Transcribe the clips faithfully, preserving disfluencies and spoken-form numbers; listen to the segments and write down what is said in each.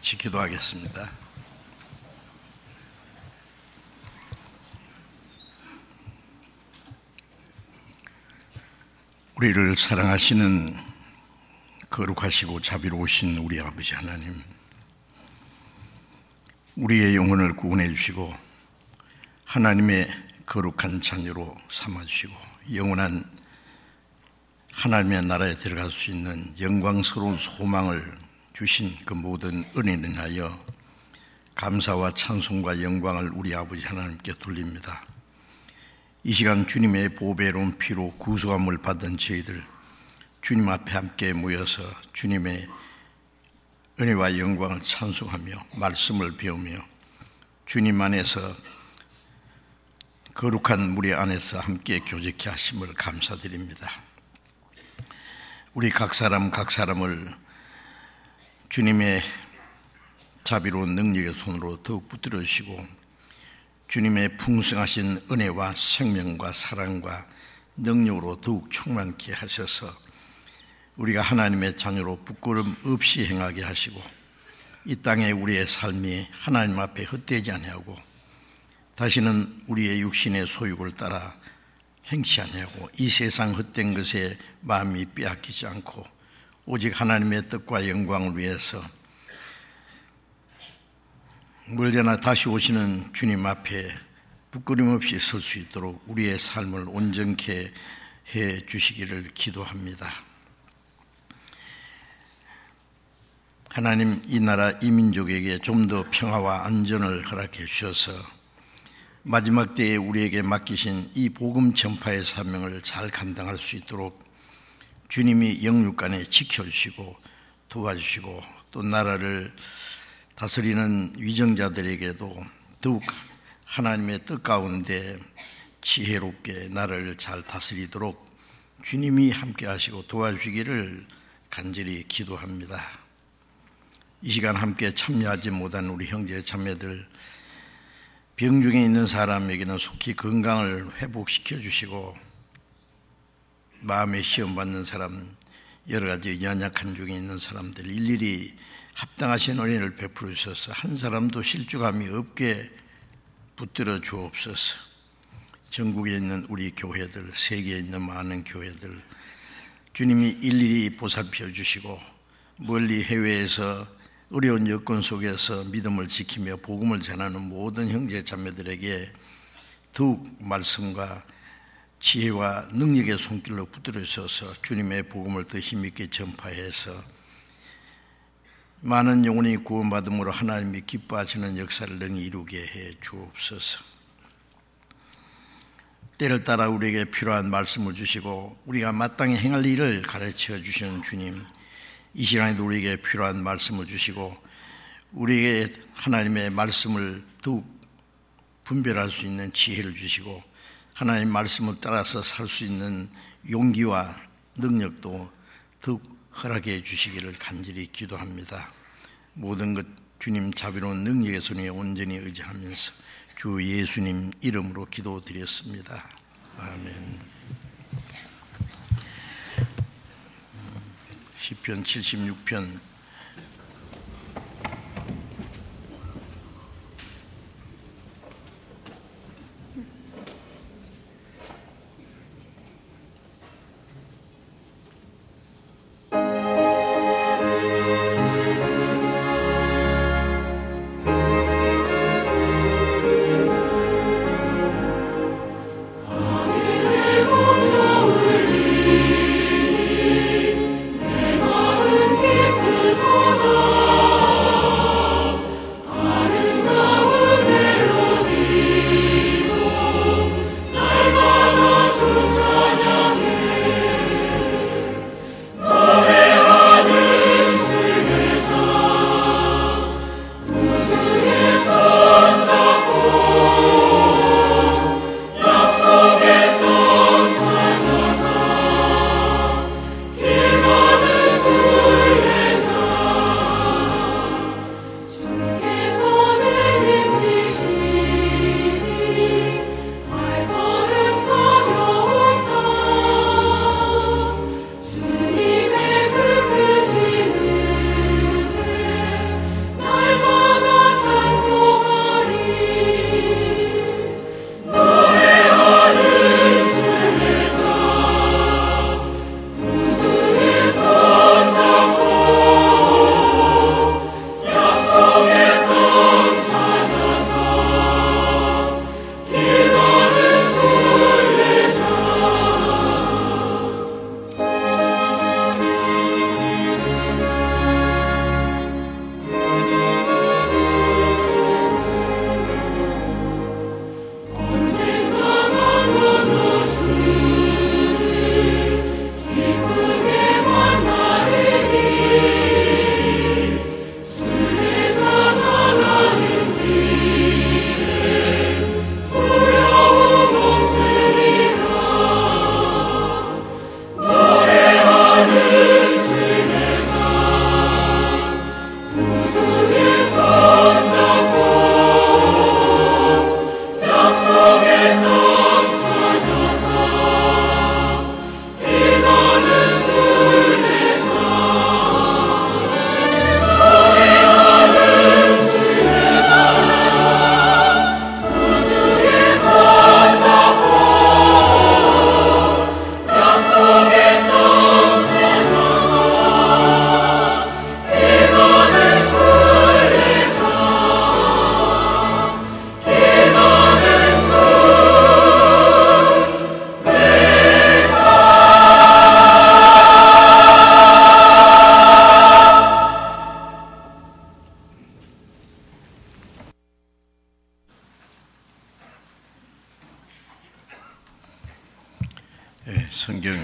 같이 기도하겠습니다. 우리를 사랑하시는 거룩하시고 자비로우신 우리 아버지 하나님, 우리의 영혼을 구원해 주시고 하나님의 거룩한 자녀로 삼아주시고 영원한 하나님의 나라에 들어갈 수 있는 영광스러운 소망을 주신 그 모든 은혜를 인하여 감사와 찬송과 영광을 우리 아버지 하나님께 돌립니다. 이 시간 주님의 보배로운 피로 구속함을 받은 저희들 주님 앞에 함께 모여서 주님의 은혜와 영광을 찬송하며 말씀을 배우며 주님 안에서 거룩한 무리 안에서 함께 교제케 하심을 감사드립니다. 우리 각 사람 각 사람을 주님의 자비로운 능력의 손으로 더욱 붙들어 주시고 주님의 풍성하신 은혜와 생명과 사랑과 능력으로 더욱 충만케 하셔서 우리가 하나님의 자녀로 부끄럼 없이 행하게 하시고 이 땅에 우리의 삶이 하나님 앞에 헛되지 아니하고 다시는 우리의 육신의 소욕을 따라 행치 아니하고 이 세상 헛된 것에 마음이 빼앗기지 않고 오직 하나님의 뜻과 영광을 위해서 멀리나 다시 오시는 주님 앞에 부끄럼 없이 설 수 있도록 우리의 삶을 온전케 해 주시기를 기도합니다. 하나님, 이 나라 이 민족에게 좀 더 평화와 안전을 허락해 주셔서 마지막 때에 우리에게 맡기신 이 복음 전파의 사명을 잘 감당할 수 있도록 주님이 영육간에 지켜주시고 도와주시고 또 나라를 다스리는 위정자들에게도 더욱 하나님의 뜻 가운데 지혜롭게 나라를 잘 다스리도록 주님이 함께 하시고 도와주시기를 간절히 기도합니다. 이 시간 함께 참여하지 못한 우리 형제 자매들, 병 중에 있는 사람에게는 속히 건강을 회복시켜 주시고 마음에 시험 받는 사람, 여러 가지 연약한 중에 있는 사람들 일일이 합당하신 은혜를 베풀어 주셔서 한 사람도 실족함이 없게 붙들어 주옵소서. 전국에 있는 우리 교회들, 세계에 있는 많은 교회들 주님이 일일이 보살펴 주시고 멀리 해외에서 어려운 여건 속에서 믿음을 지키며 복음을 전하는 모든 형제 자매들에게 더욱 말씀과 지혜와 능력의 손길로 붙들어 주셔서 주님의 복음을 더 힘있게 전파해서 많은 영혼이 구원받음으로 하나님이 기뻐하시는 역사를 능히 이루게 해 주옵소서. 때를 따라 우리에게 필요한 말씀을 주시고 우리가 마땅히 행할 일을 가르쳐 주시는 주님, 이 시간에도 우리에게 필요한 말씀을 주시고 우리에게 하나님의 말씀을 더욱 분별할 수 있는 지혜를 주시고 하나님 말씀을 따라서 살 수 있는 용기와 능력도 더욱 허락해 주시기를 간절히 기도합니다. 모든 것 주님 자비로운 능력의 손에 온전히 의지하면서 주 예수님 이름으로 기도드렸습니다. 아멘. 시편 칠십육 편 내 마음 깊은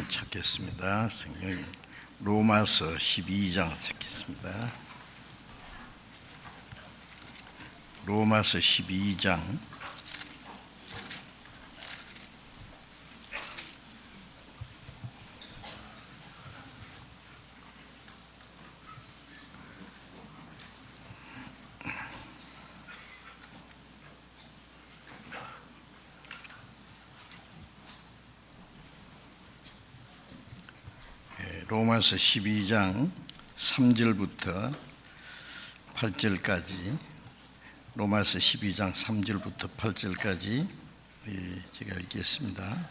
찾겠습니다. 성경 로마서 십이 장 찾겠습니다. 로마서 십이 장 로마서 십이 장 삼 절부터 팔 절까지 로마서 십이 장 삼 절부터 팔 절까지 제가 읽겠습니다.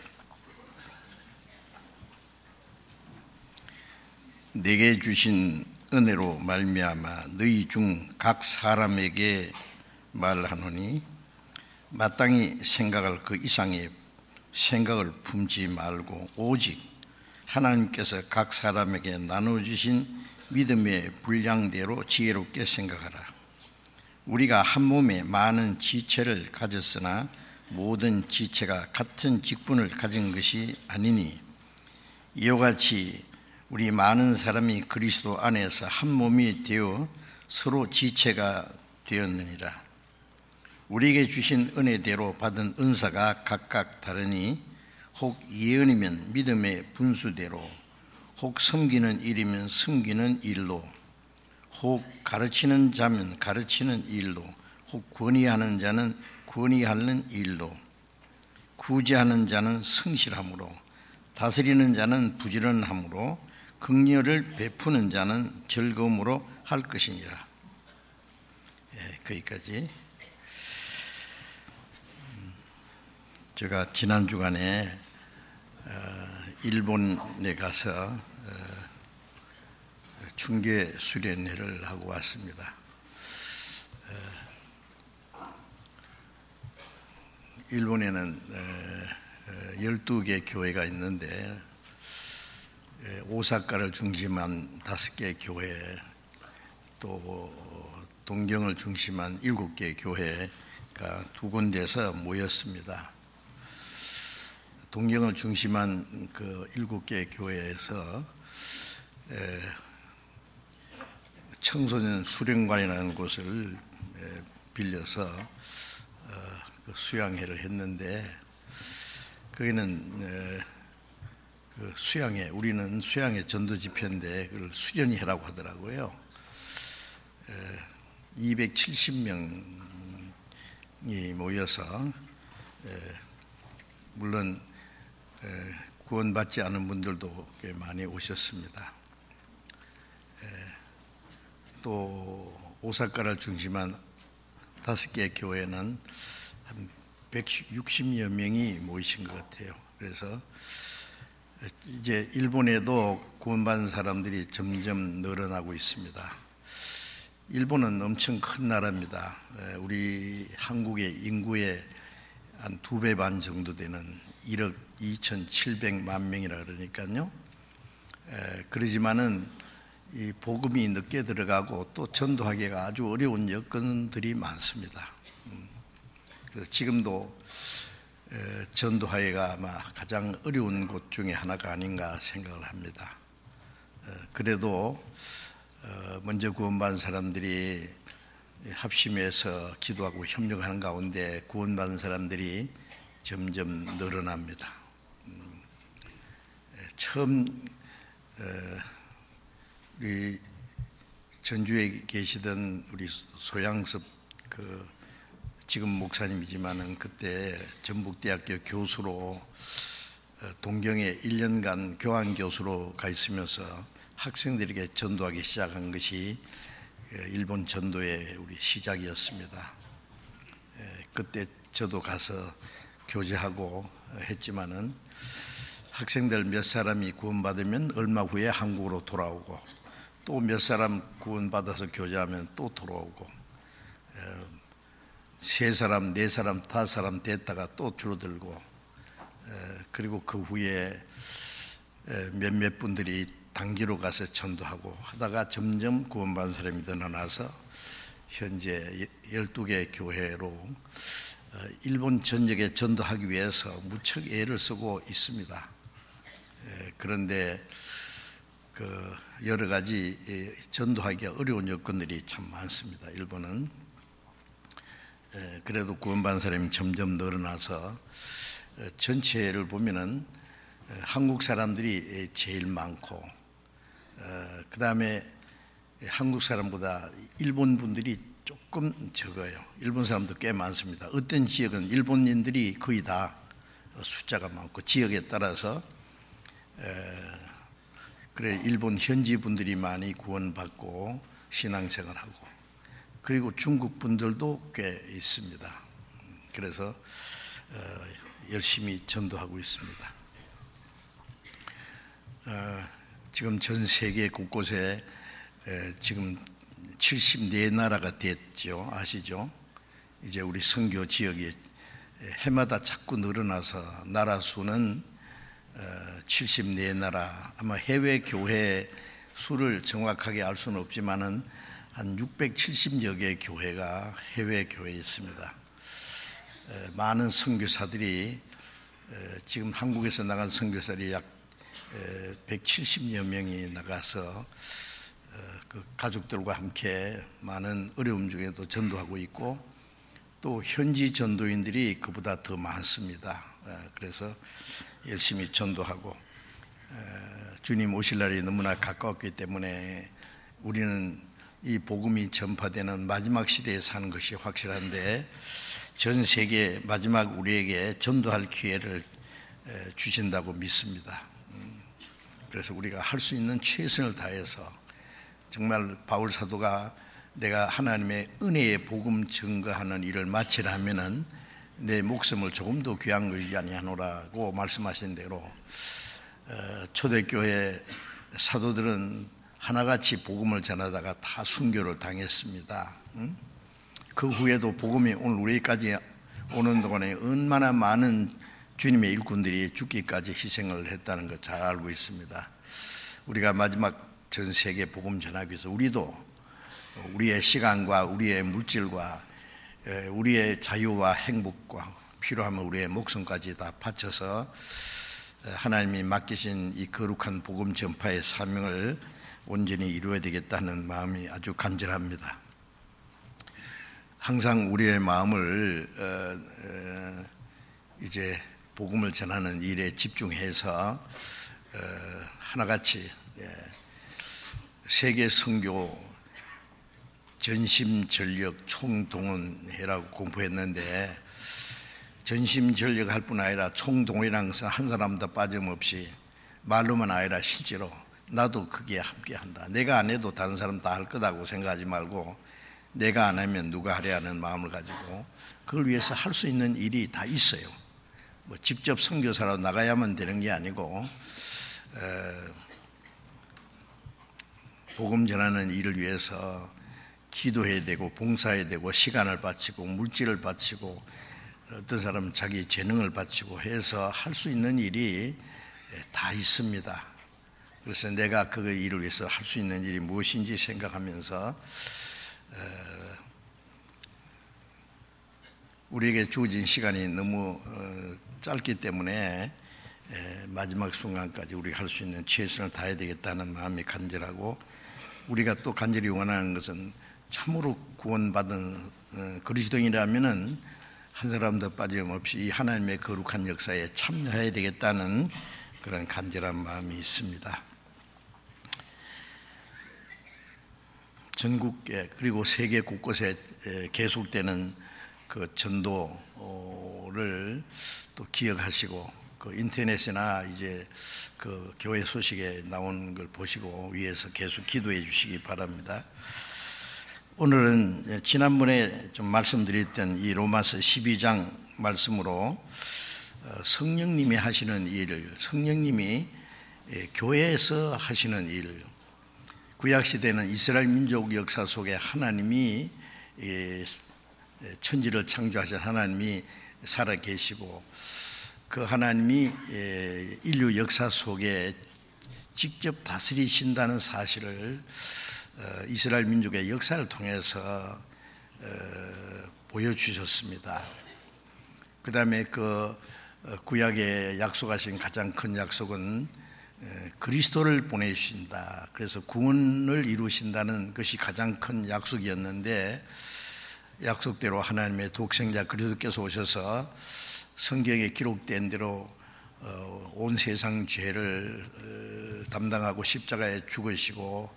내게 주신 은혜로 말미암아 너희 중 각 사람에게 말하노니 마땅히 생각할 그 이상의 생각을 품지 말고 오직 하나님께서 각 사람에게 나눠주신 믿음의 분량대로 지혜롭게 생각하라. 우리가 한 몸에 많은 지체를 가졌으나 모든 지체가 같은 직분을 가진 것이 아니니 이와 같이 우리 많은 사람이 그리스도 안에서 한 몸이 되어 서로 지체가 되었느니라. 우리에게 주신 은혜대로 받은 은사가 각각 다르니 혹 예언이면 믿음의 분수대로, 혹 섬기는 일이면 섬기는 일로, 혹 가르치는 자면 가르치는 일로, 혹 권위하는 자는 권위하는 일로, 구제하는 자는 성실함으로, 다스리는 자는 부지런함으로, 긍휼을 베푸는 자는 즐거움으로 할 것이니라. 예, 거기까지. 제가 지난 주간에 일본에 가서 중계 수련회를 하고 왔습니다. 일본에는 열두 개 교회가 있는데 오사카를 중심한 다섯 개 교회, 또 동경을 중심한 일곱 개 교회가 두 군데에서 모였습니다. 동경을 중심한 그 일곱 개 교회에서 청소년 수련관이라는 곳을 빌려서 수양회를 했는데, 거기는 그 수양회, 우리는 수양회 전도 집회인데 그걸 수련회라고 하더라고요. 이백칠십 명이 모여서, 물론 구원받지 않은 분들도 꽤 많이 오셨습니다. 또 오사카를 중심한 다섯 개 교회는 한 백육십여 명이 모이신 것 같아요. 그래서 이제 일본에도 구원받은 사람들이 점점 늘어나고 있습니다. 일본은 엄청 큰 나라입니다. 우리 한국의 인구의 한 두 배 반 정도 되는 일억 이천칠백만 명이라 그러니까요. 에, 그러지만은 이 복음이 늦게 들어가고 또 전도하기가 아주 어려운 여건들이 많습니다. 음, 그래서 지금도 에, 전도하기가 아마 가장 어려운 곳 중에 하나가 아닌가 생각을 합니다. 에, 그래도 어, 먼저 구원받은 사람들이 합심해서 기도하고 협력하는 가운데 구원받은 사람들이 점점 늘어납니다. 음, 처음 우리 전주에 계시던 우리 소양섭 그 지금 목사님이지만은 그때 전북대학교 교수로 동경에 일 년간 교환 교수로 가 있으면서 학생들에게 전도하기 시작한 것이 일본 전도의 우리 시작이었습니다. 그때 저도 가서 교제하고 했지만은 학생들 몇 사람이 구원받으면 얼마 후에 한국으로 돌아오고, 또 몇 사람 구원받아서 교제하면 또 돌아오고, 세 사람, 네 사람, 다섯 사람 됐다가 또 줄어들고, 그리고 그 후에 몇몇 분들이 단기로 가서 전도하고 하다가 점점 구원받은 사람이 늘어나서 현재 열두 개 교회로 일본 전역에 전도하기 위해서 무척 애를 쓰고 있습니다. 그런데 그 여러 가지 전도하기가 어려운 여건들이 참 많습니다. 일본은 그래도 구원받은 사람이 점점 늘어나서 전체를 보면은 한국 사람들이 제일 많고, 그 다음에 한국 사람보다 일본 분들이 조금 적어요. 일본 사람도 꽤 많습니다. 어떤 지역은 일본인들이 거의 다 숫자가 많고, 지역에 따라서 그래 일본 현지 분들이 많이 구원받고 신앙생활하고, 그리고 중국 분들도 꽤 있습니다. 그래서 열심히 전도하고 있습니다. 지금 전 세계 곳곳에 지금 칠십사 나라가 됐죠. 아시죠? 이제 우리 선교 지역이 해마다 자꾸 늘어나서 나라 수는 칠십사 나라, 아마 해외 교회 수를 정확하게 알 수는 없지만은 한 육백칠십여 개의 교회가 해외 교회에 있습니다. 많은 선교사들이 지금 한국에서 나간 선교사들이 약 백칠십여 명이 나가서 그 가족들과 함께 많은 어려움 중에도 전도하고 있고, 또 현지 전도인들이 그보다 더 많습니다. 그래서 열심히 전도하고, 주님 오실 날이 너무나 가까웠기 때문에 우리는 이 복음이 전파되는 마지막 시대에 사는 것이 확실한데, 전 세계 마지막 우리에게 전도할 기회를 주신다고 믿습니다. 그래서 우리가 할 수 있는 최선을 다해서, 정말 바울 사도가 내가 하나님의 은혜의 복음 증거하는 일을 마치라면은 내 목숨을 조금 더 귀한 것이 아니하노라고 말씀하신 대로 초대교회 사도들은 하나같이 복음을 전하다가 다 순교를 당했습니다. 그 후에도 복음이 오늘 우리까지 오는 동안에 얼마나 많은 주님의 일꾼들이 죽기까지 희생을 했다는 것 잘 알고 있습니다. 우리가 마지막 전 세계 복음 전하기 위해서 우리도 우리의 시간과 우리의 물질과 우리의 자유와 행복과 필요하면 우리의 목숨까지 다 바쳐서 하나님이 맡기신 이 거룩한 복음 전파의 사명을 온전히 이루어야 되겠다는 마음이 아주 간절합니다. 항상 우리의 마음을 어, 어, 이제 복음을 전하는 일에 집중해서 어, 하나같이 예, 세계 선교 전심전력 총동원해라고 공부했는데, 전심전력 할 뿐 아니라 총동원이라는 것은 한 사람도 빠짐없이 말로만 아니라 실제로 나도 거기에 함께한다. 내가 안 해도 다른 사람 다 할 거다고 생각하지 말고, 내가 안 하면 누가 하려는 마음을 가지고 그걸 위해서 할 수 있는 일이 다 있어요. 뭐 직접 선교사로 나가야만 되는 게 아니고 에, 복음 전하는 일을 위해서 기도해야 되고 봉사해야 되고 시간을 바치고 물질을 바치고 어떤 사람은 자기 재능을 바치고 해서 할 수 있는 일이 다 있습니다. 그래서 내가 그 일을 위해서 할 수 있는 일이 무엇인지 생각하면서 우리에게 주어진 시간이 너무 짧기 때문에 마지막 순간까지 우리가 할 수 있는 최선을 다해야 되겠다는 마음이 간절하고, 우리가 또 간절히 원하는 것은 참으로 구원받은 그리스도인이라면은 한 사람도 빠짐없이 이 하나님의 거룩한 역사에 참여해야 되겠다는 그런 간절한 마음이 있습니다. 전국에 그리고 세계 곳곳에 계속되는 그 전도를 또 기억하시고, 그 인터넷이나 이제 그 교회 소식에 나온 걸 보시고 위에서 계속 기도해 주시기 바랍니다. 오늘은 지난번에 좀 말씀드렸던 이 로마서 십이 장 말씀으로 성령님이 하시는 일, 성령님이 교회에서 하시는 일, 구약시대는 이스라엘 민족 역사 속에 하나님이 천지를 창조하신 하나님이 살아 계시고, 그 하나님이 인류 역사 속에 직접 다스리신다는 사실을 이스라엘 민족의 역사를 통해서 보여주셨습니다. 그 다음에 그 구약에 약속하신 가장 큰 약속은 그리스도를 보내주신다. 그래서 구원을 이루신다는 것이 가장 큰 약속이었는데, 약속대로 하나님의 독생자 그리스도께서 오셔서 성경에 기록된 대로 온 세상 죄를 담당하고 십자가에 죽으시고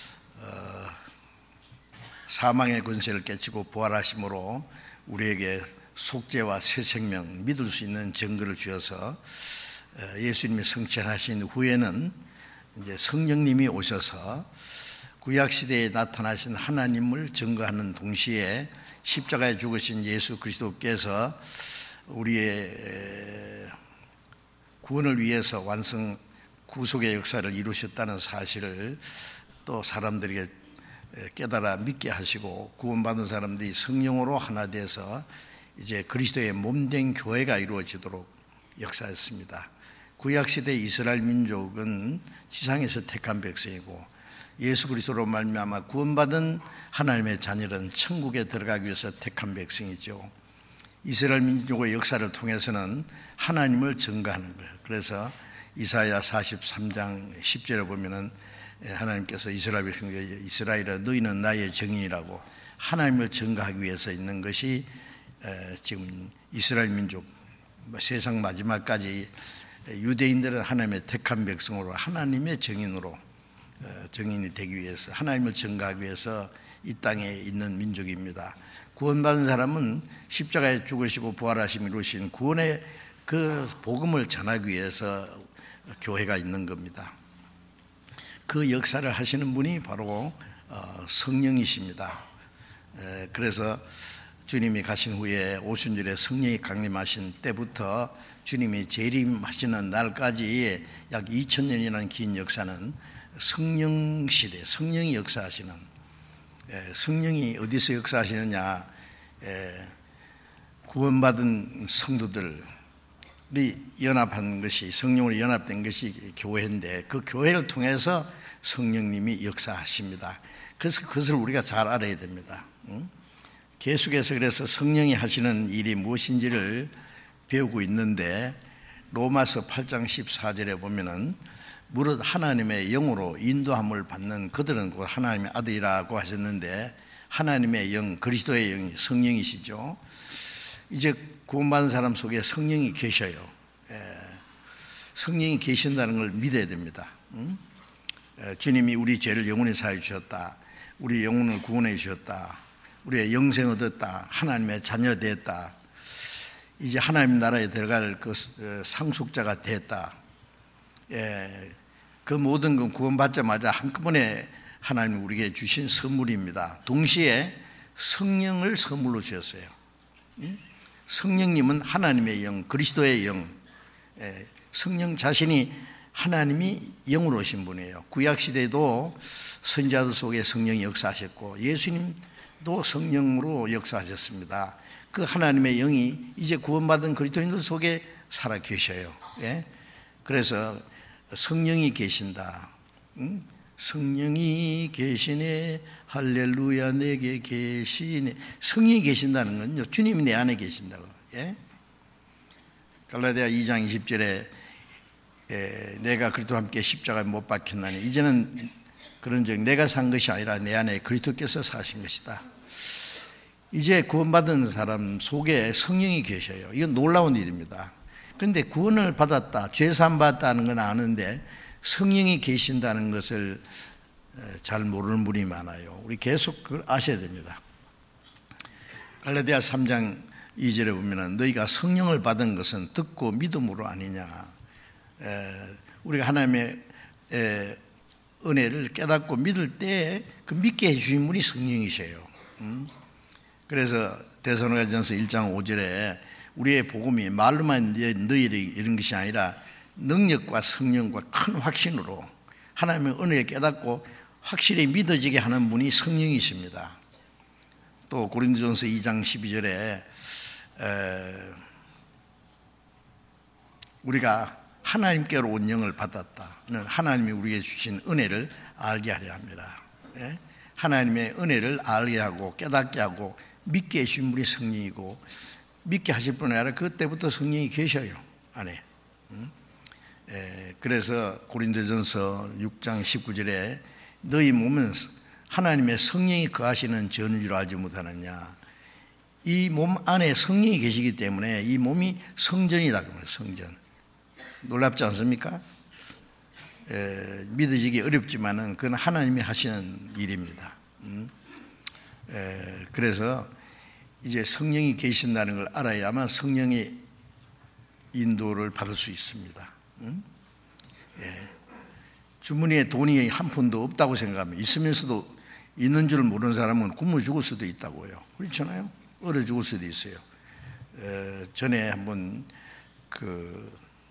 사망의 권세를 깨치고 부활하심으로 우리에게 속죄와 새 생명, 믿을 수 있는 증거를 주셔서 예수님이 성천하신 후에는 이제 성령님이 오셔서 구약 시대에 나타나신 하나님을 증거하는 동시에 십자가에 죽으신 예수 그리스도께서 우리의 구원을 위해서 완성 구속의 역사를 이루셨다는 사실을 또 사람들에게 깨달아 믿게 하시고, 구원받은 사람들이 성령으로 하나 돼서 이제 그리스도의 몸된 교회가 이루어지도록 역사했습니다. 구약시대 이스라엘 민족은 지상에서 택한 백성이고, 예수 그리스도로 말미암아 구원받은 하나님의 자녀는 천국에 들어가기 위해서 택한 백성이죠. 이스라엘 민족의 역사를 통해서는 하나님을 증거하는 거예요. 그래서 이사야 사십삼 장 십 절에 보면은 하나님께서 이스라엘 백성에게 이스라엘아 너희는 나의 증인이라고 하나님을 증거하기 위해서 있는 것이 지금 이스라엘 민족 세상 마지막까지 유대인들은 하나님의 택한 백성으로 하나님의 증인으로 증인이 되기 위해서, 하나님을 증거하기 위해서 이 땅에 있는 민족입니다. 구원받은 사람은 십자가에 죽으시고 부활하심 이루신 구원의 그 복음을 전하기 위해서 교회가 있는 겁니다. 그 역사를 하시는 분이 바로 성령이십니다. 그래서 주님이 가신 후에 오순절에 성령이 강림하신 때부터 주님이 재림하시는 날까지 약 이천 년이라는 긴 역사는 성령 시대, 성령이 역사하시는, 성령이 어디서 역사하시느냐, 구원받은 성도들이 연합한 것이, 성령으로 연합된 것이 교회인데, 그 교회를 통해서 성령님이 역사하십니다. 그래서 그것을 우리가 잘 알아야 됩니다. 계속해서 그래서 성령이 하시는 일이 무엇인지를 배우고 있는데, 로마서 팔 장 십사 절에 보면은 무릇 하나님의 영으로 인도함을 받는 그들은 곧 하나님의 아들이라고 하셨는데, 하나님의 영, 그리스도의 영이 성령이시죠. 이제 구원받은 사람 속에 성령이 계셔요. 성령이 계신다는 걸 믿어야 됩니다. 주님이 우리 죄를 영원히 사해 주셨다, 우리 영혼을 구원해 주셨다, 우리의 영생 얻었다, 하나님의 자녀 됐다, 이제 하나님 나라에 들어갈 그 상속자가 됐다. 예, 그 모든 건 구원받자마자 한꺼번에 하나님이 우리에게 주신 선물입니다. 동시에 성령을 선물로 주셨어요. 성령님은 하나님의 영, 그리스도의 영, 예, 성령 자신이 하나님이 영으로 오신 분이에요. 구약시대에도 선지자들 속에 성령이 역사하셨고 예수님도 성령으로 역사하셨습니다. 그 하나님의 영이 이제 구원받은 그리스도인들 속에 살아 계셔요. 예? 그래서 성령이 계신다. 응? 성령이 계시네, 할렐루야 내게 계시네. 성령이 계신다는 건요, 주님이 내 안에 계신다고. 예? 갈라디아 이 장 이십 절에 에, 내가 그리스도와 함께 십자가에 못 박혔나니 이제는 그런즉 내가 산 것이 아니라 내 안에 그리스도께서 사신 것이다. 이제 구원받은 사람 속에 성령이 계셔요. 이건 놀라운 일입니다. 그런데 구원을 받았다, 죄사함 받았다는 건 아는데 성령이 계신다는 것을 잘 모르는 분이 많아요. 우리 계속 그걸 아셔야 됩니다. 갈라디아 삼 장 이 절에 보면 너희가 성령을 받은 것은 듣고 믿음으로 아니냐. 에, 우리가 하나님의 에, 은혜를 깨닫고 믿을 때 그 믿게 해주신 분이 성령이세요. 음? 그래서 데살로니가전서 일 장 오 절에 우리의 복음이 말로만 너희를 이런 것이 아니라 능력과 성령과 큰 확신으로 하나님의 은혜를 깨닫고 확실히 믿어지게 하는 분이 성령이십니다. 또 고린도전서 이 장 십이 절에 에, 우리가 하나님께로 온 영을 받았다는 하나님이 우리에게 주신 은혜를 알게 하려 합니다. 예? 하나님의 은혜를 알게 하고 깨닫게 하고 믿게 해주신 분이 성령이고, 믿게 하실 뿐 아니라 그때부터 성령이 계셔요 안에. 그래서 고린도전서 육 장 십구 절에 너희 몸은 하나님의 성령이 거하시는 전인 줄 알지 못하느냐. 이 몸 안에 성령이 계시기 때문에 이 몸이 성전이다. 성전. 놀랍지 않습니까? 에, 믿어지기 어렵지만은 그건 하나님이 하시는 일입니다. 음? 에, 그래서 이제 성령이 계신다는 걸 알아야만 성령의 인도를 받을 수 있습니다. 음? 예. 주머니에 돈이 한 푼도 없다고 생각하면 있으면서도 있는 줄 모르는 사람은 굶어 죽을 수도 있다고요. 그렇잖아요. 얼어 죽을 수도 있어요. 에, 전에 한번 그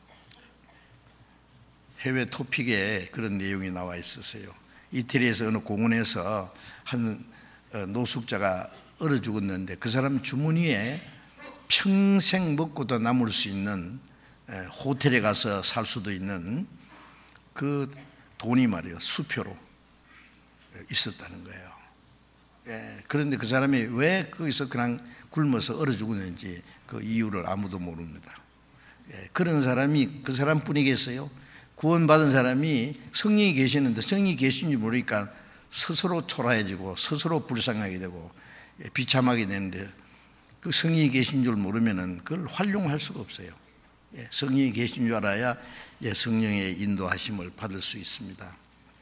해외 토픽에 그런 내용이 나와 있었어요. 이태리에서 어느 공원에서 한 노숙자가 얼어 죽었는데 그 사람 주머니에 평생 먹고도 남을 수 있는 호텔에 가서 살 수도 있는 그 돈이 말이에요. 수표로 있었다는 거예요. 예, 그런데 그 사람이 왜 거기서 그냥 굶어서 얼어 죽었는지 그 이유를 아무도 모릅니다. 예, 그런 사람이 그 사람뿐이겠어요? 구원받은 사람이 성령이 계시는데 성령이 계신지 모르니까 스스로 초라해지고 스스로 불쌍하게 되고 비참하게 되는데 그 성령이 계신 줄 모르면은 그걸 활용할 수가 없어요. 예, 성령이 계신 줄 알아야 예, 성령의 인도하심을 받을 수 있습니다.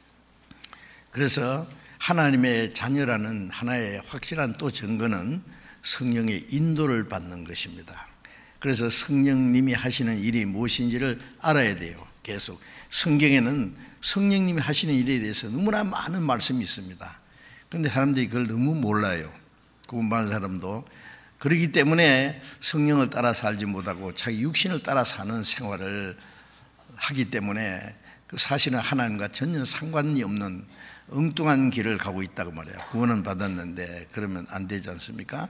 그래서 하나님의 자녀라는 하나의 확실한 또 증거는 성령의 인도를 받는 것입니다. 그래서 성령님이 하시는 일이 무엇인지를 알아야 돼요. 계속 성경에는 성령님이 하시는 일에 대해서 너무나 많은 말씀이 있습니다. 그런데 사람들이 그걸 너무 몰라요. 구원받은 사람도. 그렇기 때문에 성령을 따라 살지 못하고 자기 육신을 따라 사는 생활을 하기 때문에 그 사실은 하나님과 전혀 상관이 없는 엉뚱한 길을 가고 있다고 말해요. 구원은 받았는데 그러면 안 되지 않습니까?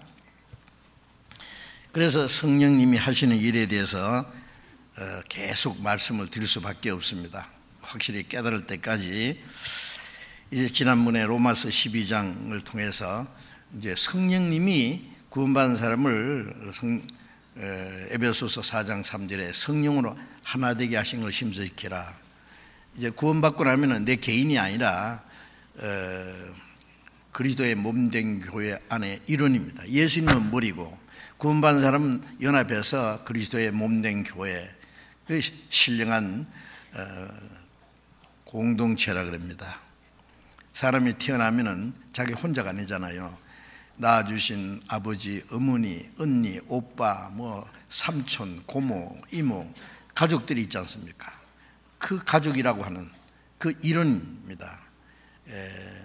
그래서 성령님이 하시는 일에 대해서 계속 말씀을 드릴 수밖에 없습니다. 확실히 깨달을 때까지. 이제 지난번에 로마서 십이 장을 통해서 이제 성령님이 구원받은 사람을 성, 에베소서 사 장 삼 절에 성령으로 하나 되게 하신 걸 심서지키라. 이제 구원받고 나면은 내 개인이 아니라 어, 그리스도의 몸된 교회 안에 일원입니다. 예수님은 머리고 구원받은 사람은 연합해서 그리스도의 몸된 교회, 그 신령한 어, 공동체라 그럽니다. 사람이 태어나면은 자기 혼자가 아니잖아요. 낳아주신 아버지, 어머니, 언니, 오빠, 뭐 삼촌, 고모, 이모, 가족들이 있지 않습니까? 그 가족이라고 하는 그 일원입니다. 에,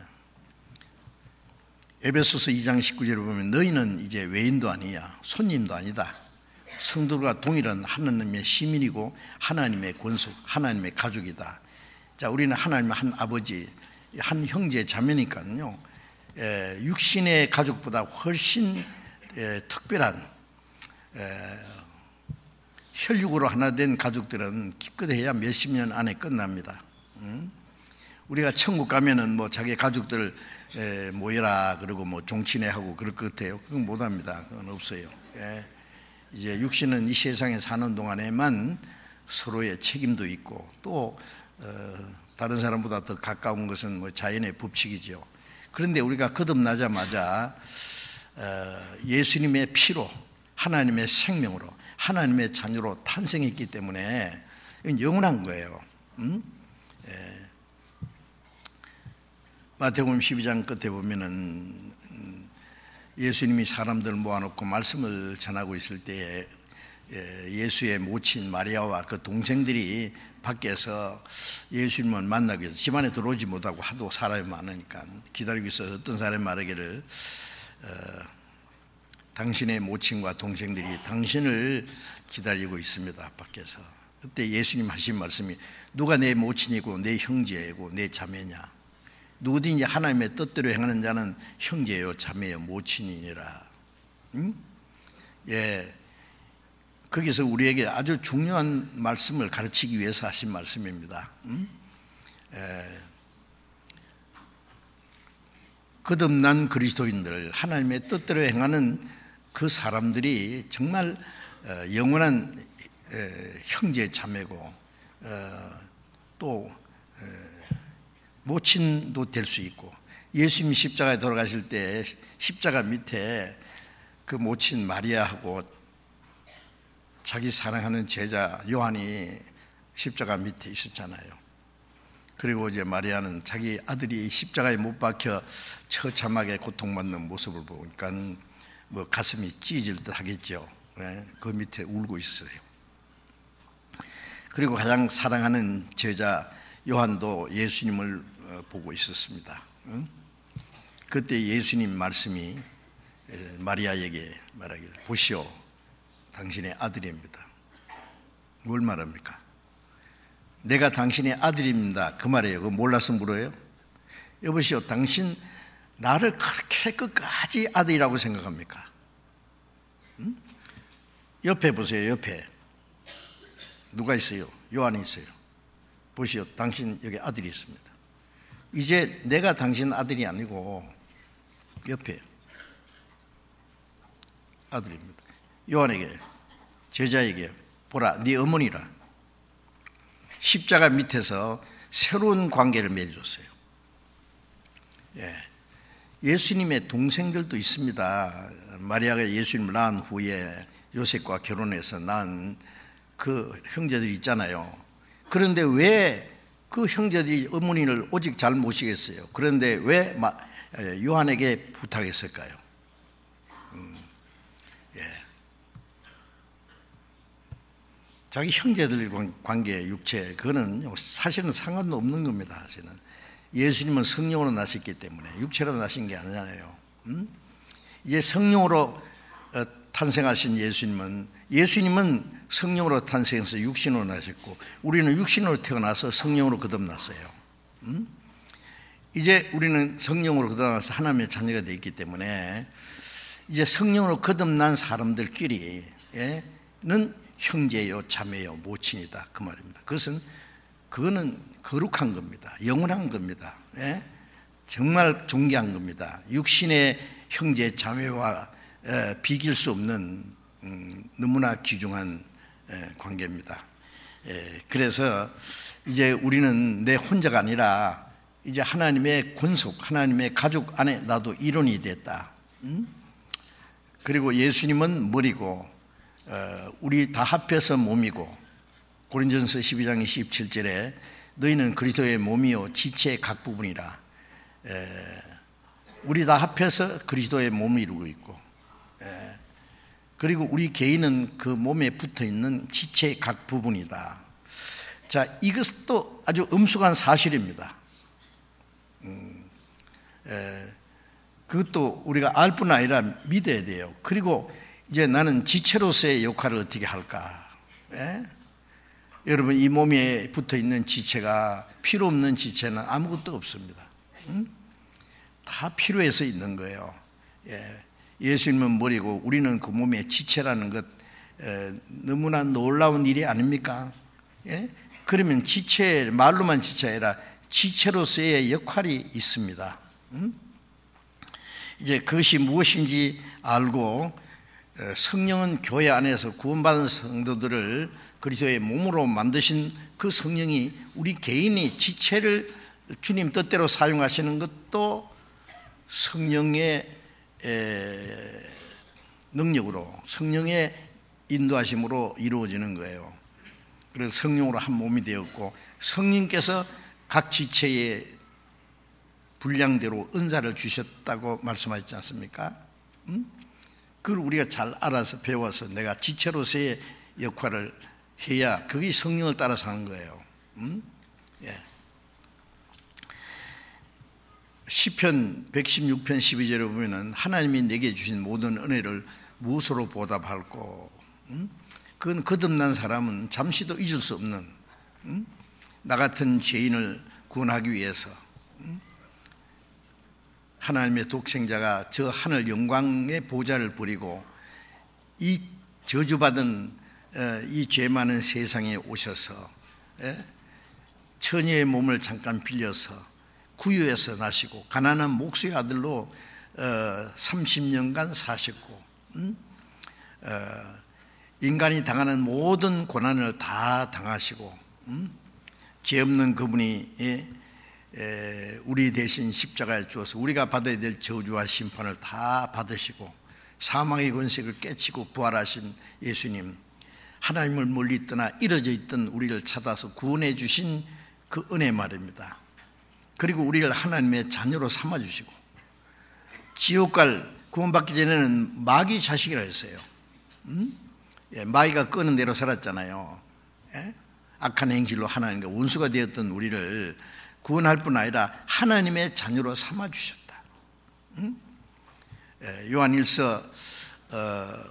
에베소서 이 장 십구 절에 보면 너희는 이제 외인도 아니야, 손님도 아니다. 성도들과 동일한 하나님의 시민이고 하나님의 권속, 하나님의 가족이다. 자, 우리는 하나님의 한 아버지, 한 형제 자매니까요. 에, 육신의 가족보다 훨씬 에, 특별한 에, 혈육으로 하나 된 가족들은 기껏해야 몇십 년 안에 끝납니다. 음? 우리가 천국 가면은 뭐 자기 가족들 에, 모여라 그러고 뭐 종친회 하고 그럴 것 같아요. 그건 못합니다. 그건 없어요. 예. 이제 육신은 이 세상에 사는 동안에만 서로의 책임도 있고 또 어, 다른 사람보다 더 가까운 것은 뭐 자연의 법칙이죠. 그런데 우리가 거듭나자마자 어, 예수님의 피로 하나님의 생명으로 하나님의 자녀로 탄생했기 때문에 이건 영원한 거예요. 음? 예. 마태복음 십이 장 끝에 보면은 예수님이 사람들 모아놓고 말씀을 전하고 있을 때에 예수의 모친 마리아와 그 동생들이 밖에서 예수님을 만나기 위해서 집안에 들어오지 못하고 하도 사람이 많으니까 기다리고 있어서 어떤 사람이 말하기를 어, 당신의 모친과 동생들이 당신을 기다리고 있습니다. 밖에서. 그때 예수님 하신 말씀이 누가 내 모친이고 내 형제이고 내 자매냐. 누구든지 하나님의 뜻대로 행하는 자는 형제요 자매요 모친이니라. 응? 예, 거기서 우리에게 아주 중요한 말씀을 가르치기 위해서 하신 말씀입니다. 응? 예, 거듭난 그리스도인들, 하나님의 뜻대로 행하는 그 사람들이 정말 영원한 형제 자매고 어, 또 모친도 될 수 있고, 예수님이 십자가에 돌아가실 때 십자가 밑에 그 모친 마리아하고 자기 사랑하는 제자 요한이 십자가 밑에 있었잖아요. 그리고 이제 마리아는 자기 아들이 십자가에 못 박혀 처참하게 고통받는 모습을 보니까 뭐 가슴이 찢어질 듯 하겠죠. 네? 그 밑에 울고 있어요. 그리고 가장 사랑하는 제자 요한도 예수님을 보고 있었습니다. 그때 예수님 말씀이 마리아에게 말하기를, 보시오, 당신의 아들입니다. 뭘 말합니까? 내가 당신의 아들입니다. 그 말이에요. 그거 몰라서 물어요? 여보시오, 당신 나를 그렇게 끝까지 아들이라고 생각합니까? 응? 옆에 보세요. 옆에 누가 있어요? 요한이 있어요. 보시오, 당신 여기 아들이 있습니다. 이제 내가 당신 아들이 아니고 옆에 아들입니다. 요한에게, 제자에게, 보라, 네 어머니라. 십자가 밑에서 새로운 관계를 맺어줬어요. 예. 예수님의 동생들도 있습니다. 마리아가 예수님을 낳은 후에 요셉과 결혼해서 낳은 그 형제들이 있잖아요. 그런데 왜 그 형제들이 어머니를 오직 잘 모시겠어요? 그런데 왜 요한에게 부탁했을까요? 음, 예. 자기 형제들 관계, 육체, 그거는 사실은 상관도 없는 겁니다. 사실은 예수님은 성령으로 나셨기 때문에, 육체로 나신 게 아니잖아요. 음? 이제 성령으로 탄생하신 예수님은 예수님은 성령으로 탄생해서 육신으로 나셨고, 우리는 육신으로 태어나서 성령으로 거듭났어요. 음? 이제 우리는 성령으로 거듭나서 하나님의 자녀가 되어 있기 때문에 이제 성령으로 거듭난 사람들끼리는 형제요, 자매요, 모친이다, 그 말입니다. 그것은 그거는 거룩한 겁니다. 영원한 겁니다. 예? 정말 존귀한 겁니다. 육신의 형제, 자매와 에, 비길 수 없는 음, 너무나 귀중한 에, 관계입니다. 에, 그래서 이제 우리는 내 혼자가 아니라 이제 하나님의 권속, 하나님의 가족 안에 나도 일원이 됐다. 음? 그리고 예수님은 머리고 어, 우리 다 합해서 몸이고, 고린전서 십이 장 이십칠 절에 너희는 그리스도의 몸이요 지체의 각 부분이라. 에, 우리 다 합해서 그리스도의 몸을 이루고 있고, 에, 그리고 우리 개인은 그 몸에 붙어있는 지체의 각 부분이다. 자, 이것도 아주 엄숙한 사실입니다. 음, 에, 그것도 우리가 알 뿐 아니라 믿어야 돼요. 그리고 이제 나는 지체로서의 역할을 어떻게 할까? 예? 여러분, 이 몸에 붙어있는 지체가 필요 없는 지체는 아무것도 없습니다. 응? 다 필요해서 있는 거예요. 예. 예수님은 머리고 우리는 그 몸의 지체라는 것, 에, 너무나 놀라운 일이 아닙니까? 예? 그러면 지체, 말로만 지체가 아니라 지체로서의 역할이 있습니다. 응? 이제 그것이 무엇인지 알고, 성령은 교회 안에서 구원받은 성도들을 그리스도의 몸으로 만드신 그 성령이 우리 개인이 지체를 주님 뜻대로 사용하시는 것도 성령의 능력으로, 성령의 인도하심으로 이루어지는 거예요. 그래서 성령으로 한 몸이 되었고, 성령께서 각 지체의 분량대로 은사를 주셨다고 말씀하셨지 않습니까? 음? 그걸 우리가 잘 알아서 배워서 내가 지체로서의 역할을 해야 그게 성령을 따라서 하는 거예요. 음? 예. 시편 백십육 편 십이 절에 보면은 하나님이 내게 주신 모든 은혜를 무엇으로 보답할꼬? 음? 그건 거듭난 사람은 잠시도 잊을 수 없는, 음? 나 같은 죄인을 구원하기 위해서 음? 하나님의 독생자가 저 하늘 영광의 보좌를 버리고 이 저주받은 이 죄 많은 세상에 오셔서 처녀의 몸을 잠깐 빌려서 구유에서 나시고 가난한 목수의 아들로 삼십 년간 사셨고, 인간이 당하는 모든 고난을 다 당하시고 음? 죄 없는 그분이 예, 에, 우리 대신 십자가에 주어서 우리가 받아야 될 저주와 심판을 다 받으시고 사망의 권세를 깨치고 부활하신 예수님, 하나님을 멀리 떠나 이뤄져 있던 우리를 찾아서 구원해 주신 그 은혜 말입니다. 그리고 우리를 하나님의 자녀로 삼아주시고, 지옥 갈 구원받기 전에는 마귀 자식이라 했어요. 음? 예, 마귀가 끄는 대로 살았잖아요. 예? 악한 행실로 하나님과 원수가 되었던 우리를 구원할 뿐 아니라 하나님의 자녀로 삼아주셨다. 음? 예, 요한일서 어,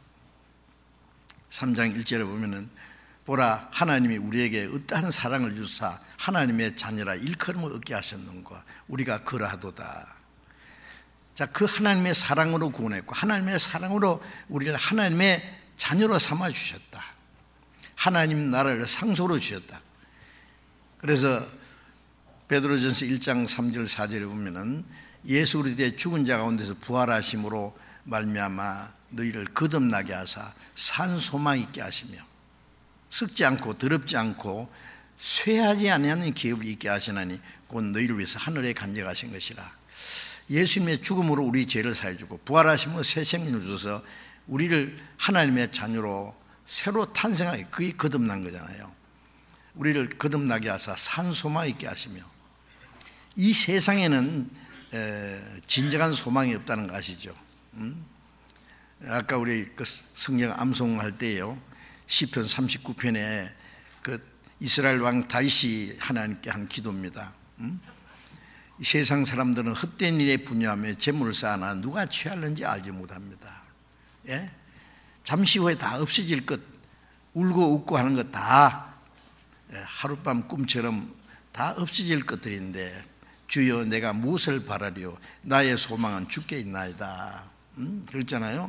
삼 장 일 절에 보면은 보라, 하나님이 우리에게 어떠한 사랑을 주사 하나님의 자녀라 일컬음을 얻게 하셨는가, 우리가 그러하도다. 자, 그 하나님의 사랑으로 구원했고 하나님의 사랑으로 우리를 하나님의 자녀로 삼아주셨다. 하나님 나라를 상속으로 주셨다. 그래서 베드로전서 일 장 삼 절 사 절에 보면은 예수 그리스도의 죽은 자 가운데서 부활하심으로 말미암아 너희를 거듭나게 하사 산 소망 있게 하시며 썩지 않고 더럽지 않고 쇠하지 아니하는 기업을 있게 하시나니 곧 너희를 위해서 하늘에 간직하신 것이라. 예수님의 죽음으로 우리 죄를 사해주고 부활하심으로 새 생명을 주셔서 우리를 하나님의 자녀로 새로 탄생하게, 그게 거듭난 거잖아요. 우리를 거듭나게 하사 산 소망 있게 하시며, 이 세상에는 진정한 소망이 없다는 거 아시죠? 음? 아까 우리 그 성경 암송할 때요, 시편 삼십구 편에 그 이스라엘 왕 다윗이 하나님께 한 기도입니다. 음? 이 세상 사람들은 헛된 일에 분유하며 재물을 쌓아나 누가 취할는지 알지 못합니다. 예? 잠시 후에 다 없어질 것, 울고 웃고 하는 것 다 하룻밤 꿈처럼 다 없어질 것들인데, 주여 내가 무엇을 바라리요, 나의 소망은 주께 있나이다. 음? 그랬잖아요.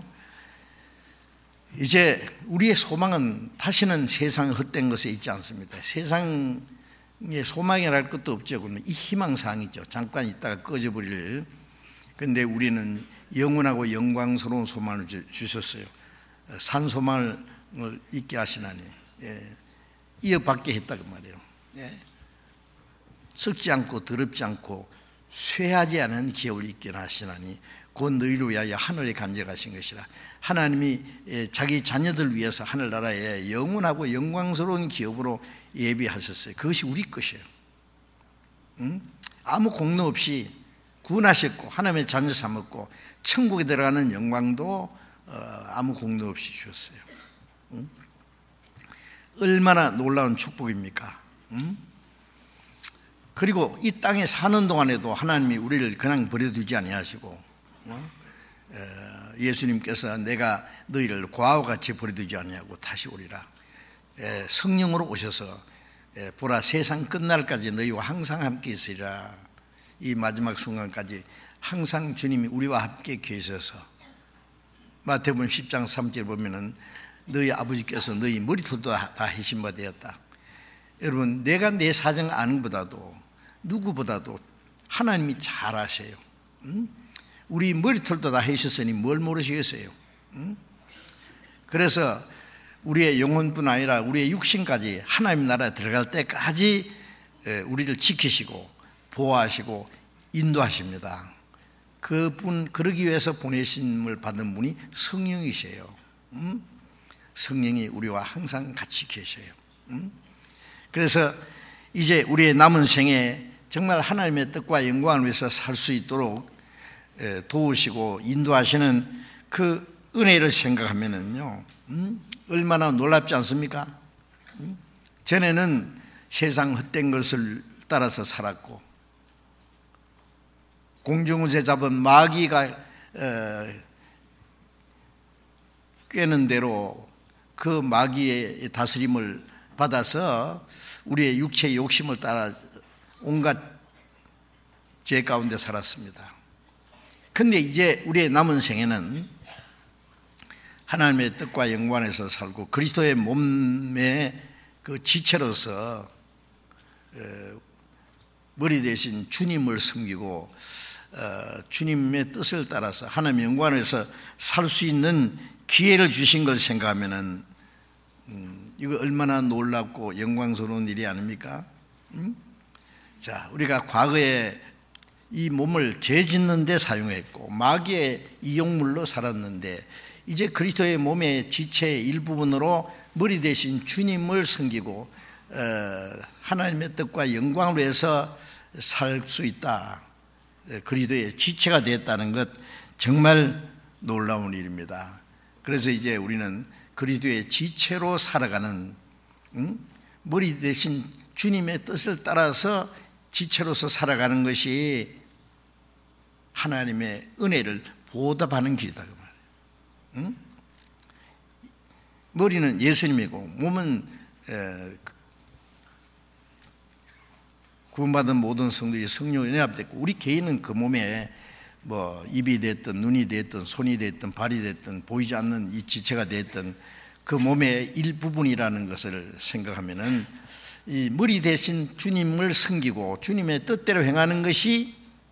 이제 우리의 소망은 다시는 세상 헛된 것에 있지 않습니다. 세상에 소망이랄 것도 없죠. 그러면 이 희망사항이죠. 잠깐 있다가 꺼져버릴. 그런데 우리는 영원하고 영광스러운 소망을 주셨어요. 산 소망을 있게 하시나니, 예, 이어받게 했다 그 말이에요. 예. 썩지 않고 더럽지 않고 쇠하지 않은 기업을 있게 하시나니 곧 너희를 위하여 하늘에 간직하신 것이라. 하나님이 자기 자녀들 위해서 하늘나라에 영원하고 영광스러운 기업으로 예비하셨어요. 그것이 우리 것이에요. 응? 아무 공로 없이 구원하셨고 하나님의 자녀 삼았고 천국에 들어가는 영광도 아무 공로 없이 주셨어요. 응? 얼마나 놀라운 축복입니까? 응? 그리고 이 땅에 사는 동안에도 하나님이 우리를 그냥 버려두지 아니하시고, 예수님께서 내가 너희를 과와 같이 버려두지 아니하고 다시 오리라. 성령으로 오셔서 보라, 세상 끝날까지 너희와 항상 함께 있으리라. 이 마지막 순간까지 항상 주님이 우리와 함께 계셔서, 마태복음 십 장 삼 절 보면은 너희 아버지께서 너희 머리털도 다 해신 바 되었다. 여러분, 내가 내 사정 아는 것보다도 누구보다도 하나님이 잘 아세요. 응? 우리 머리털도 다 해셨으니 뭘 모르시겠어요? 응? 그래서 우리의 영혼뿐 아니라 우리의 육신까지 하나님 나라에 들어갈 때까지 우리를 지키시고 보호하시고 인도하십니다. 그분, 그러기 위해서 보내심을 받은 분이 성령이세요. 응? 성령이 우리와 항상 같이 계셔요. 응? 그래서 이제 우리의 남은 생에 정말 하나님의 뜻과 영광을 위해서 살 수 있도록 도우시고 인도하시는 그 은혜를 생각하면은요, 음? 얼마나 놀랍지 않습니까? 음? 전에는 세상 헛된 것을 따라서 살았고, 공중에서 잡은 마귀가 어, 꿰는 대로 그 마귀의 다스림을 받아서 우리의 육체의 욕심을 따라 온갖 죄 가운데 살았습니다. 그런데 이제 우리의 남은 생에는 하나님의 뜻과 영광에서 살고 그리스도의 몸의 그 지체로서 머리 대신 주님을 섬기고 주님의 뜻을 따라서 하나님의 영광에서 살 수 있는 기회를 주신 것을 생각하면은 음, 이거 얼마나 놀랍고 영광스러운 일이 아닙니까? 음? 자, 우리가 과거에 이 몸을 죄 짓는 데 사용했고 마귀의 이용물로 살았는데 이제 그리스도의 몸의 지체의 일부분으로 머리 대신 주님을 섬기고 어, 하나님의 뜻과 영광을 위해서 살 수 있다. 그리스도의 지체가 되었다는 것 정말 놀라운 일입니다. 그래서 이제 우리는 그리스도의 지체로 살아가는 음? 머리 대신 주님의 뜻을 따라서 지체로서 살아가는 것이 하나님의 은혜를 보답하는 길이다 그 말이에요. 응? 머리는 예수님이고 몸은 에, 구원받은 모든 성들이 성령에 연합됐고 우리 개인은 그 몸에 뭐 입이 됐든 눈이 됐든 손이 됐든 발이 됐든 보이지 않는 이 지체가 됐든 그 몸의 일부분이라는 것을 생각하면은 이 머리 대신 주님을 섬기고 주님의 뜻대로 행하는 것이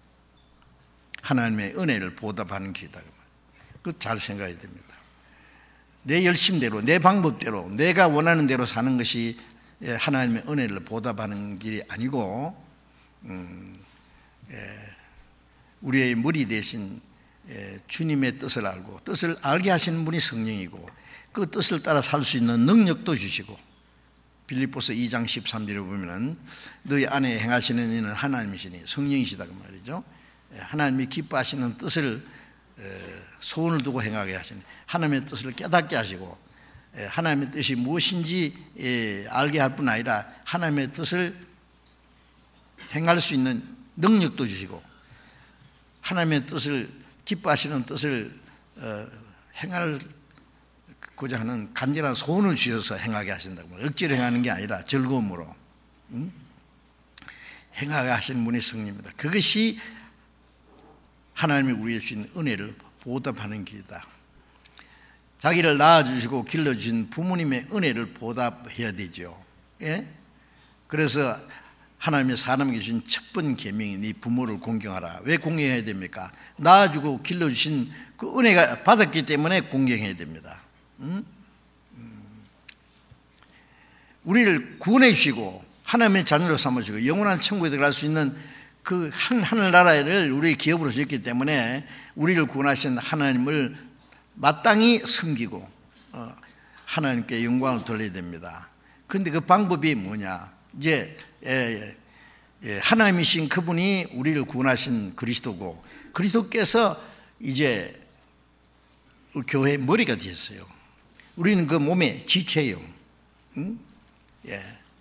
하나님의 은혜를 보답하는 길이다. 그거 잘 생각해야 됩니다. 내 열심대로 내 방법대로 내가 원하는 대로 사는 것이 하나님의 은혜를 보답하는 길이 아니고 음, 예, 우리의 머리 대신 예, 주님의 뜻을 알고 뜻을 알게 하시는 분이 성령이고 그 뜻을 따라 살 수 있는 능력도 주시고 빌립보서 이 장 십삼 절에 보면은 너희 안에 행하시는 이는 하나님이시니 성령이시다 그 말이죠. 하나님이 기뻐하시는 뜻을 소원을 두고 행하게 하시니 하나님의 뜻을 깨닫게 하시고 하나님의 뜻이 무엇인지 알게 할 뿐 아니라 하나님의 뜻을 행할 수 있는 능력도 주시고 하나님의 뜻을 기뻐하시는 뜻을 행할 고자 하는 간절한 소원을 주셔서 행하게 하신다고 말이에요. 억지로 행하는 게 아니라 즐거움으로 음? 행하게 하시는 분이 성령입니다. 그것이 하나님이 우리에게 주신 은혜를 보답하는 길이다. 자기를 낳아주시고 길러주신 부모님의 은혜를 보답해야 되죠. 예? 그래서 하나님의 사람에게 주신 첫 번 계명이 네 부모를 공경하라. 왜 공경해야 됩니까? 낳아주고 길러주신 그 은혜가 받았기 때문에 공경해야 됩니다. 음? 우리를 구원해 주시고 하나님의 자녀로 삼으시고 영원한 천국에 들어갈 수 있는 그 한 하늘나라를 우리의 기업으로 주셨기 때문에 우리를 구원하신 하나님을 마땅히 섬기고 어, 하나님께 영광을 돌려야 됩니다. 그런데 그 방법이 뭐냐? 이제 예, 예, 하나님이신 그분이 우리를 구원하신 그리스도고 그리스도께서 이제 교회의 머리가 되었어요. 우리는 그 몸의 지체예요. 응? 예.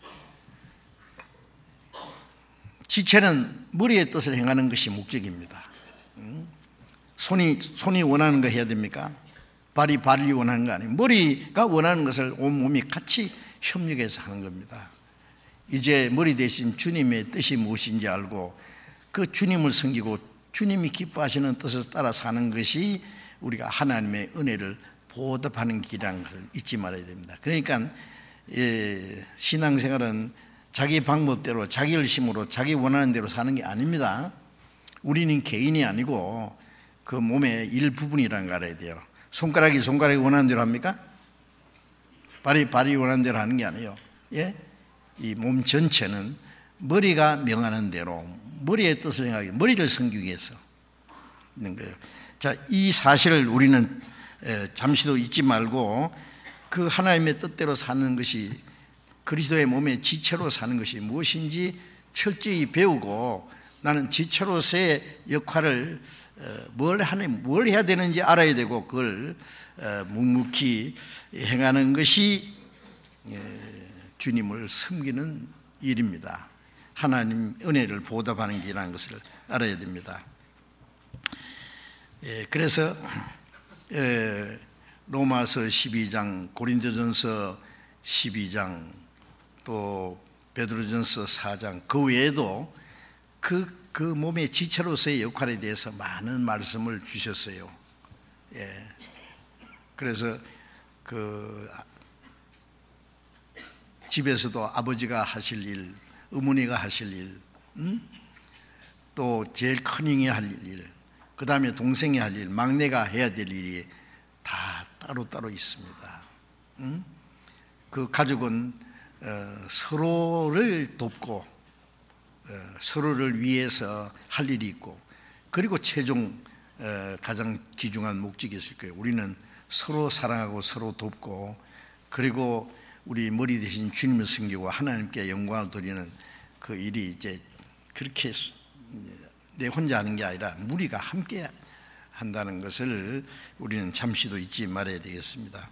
지체는 머리의 뜻을 행하는 것이 목적입니다. 응? 손이 손이 원하는 거 해야 됩니까? 발이 발이 원하는 거 아니에요. 머리가 원하는 것을 온 몸이 같이 협력해서 하는 겁니다. 이제 머리 대신 주님의 뜻이 무엇인지 알고 그 주님을 섬기고 주님이 기뻐하시는 뜻을 따라 사는 것이 우리가 하나님의 은혜를 보답하는 길이라는 것을 잊지 말아야 됩니다. 그러니까 예, 신앙생활은 자기 방법대로 자기 열심으로 자기 원하는 대로 사는 게 아닙니다. 우리는 개인이 아니고 그 몸의 일부분이라는 걸 알아야 돼요. 손가락이 손가락이 원하는 대로 합니까? 발이 발이 원하는 대로 하는 게 아니에요. 예? 이 몸 전체는 머리가 명하는 대로 머리의 뜻을 행하기, 머리를 섬기기 위해서 있는 거예요. 자, 이 사실을 우리는 잠시도 잊지 말고 그 하나님의 뜻대로 사는 것이 그리스도의 몸의 지체로 사는 것이 무엇인지 철저히 배우고 나는 지체로서의 역할을 뭘 하는 뭘 해야 되는지 알아야 되고 그걸 묵묵히 행하는 것이 주님을 섬기는 일입니다. 하나님 은혜를 보답하는 길이라는 것을 알아야 됩니다. 그래서 로마서 십이 장, 고린도전서 십이 장, 또 베드로전서 사 장, 그 외에도 그, 그 몸의 지체로서의 역할에 대해서 많은 말씀을 주셨어요. 예. 그래서 그 집에서도 아버지가 하실 일, 어머니가 하실 일, 음? 또 제일 큰 형이 할 일, 그 다음에 동생이 할 일, 막내가 해야 될 일이 다 따로따로 있습니다. 음? 그 가족은 서로를 돕고 서로를 위해서 할 일이 있고, 그리고 최종 가장 귀중한 목적이 있을 거예요. 우리는 서로 사랑하고 서로 돕고, 그리고 우리 머리 대신 주님을 섬기고 하나님께 영광을 돌리는 그 일이 이제 그렇게 내 혼자 하는 게 아니라 무리가 함께 한다는 것을 우리는 잠시도 잊지 말아야 되겠습니다.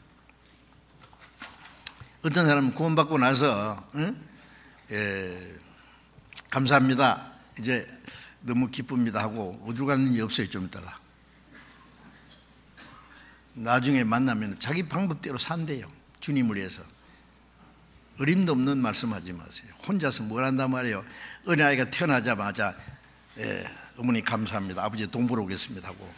어떤 사람은 구원받고 나서 응? 예, 감사합니다, 이제 너무 기쁩니다 하고 어디로 갔는지 없어요. 좀 있다가 나중에 만나면 자기 방법대로 산대요. 주님을 위해서. 어림도 없는 말씀하지 마세요. 혼자서 뭘 한단 말이에요. 어린아이가 태어나자마자 예, 어머니 감사합니다, 아버지 돈 벌어 오겠습니다 하고,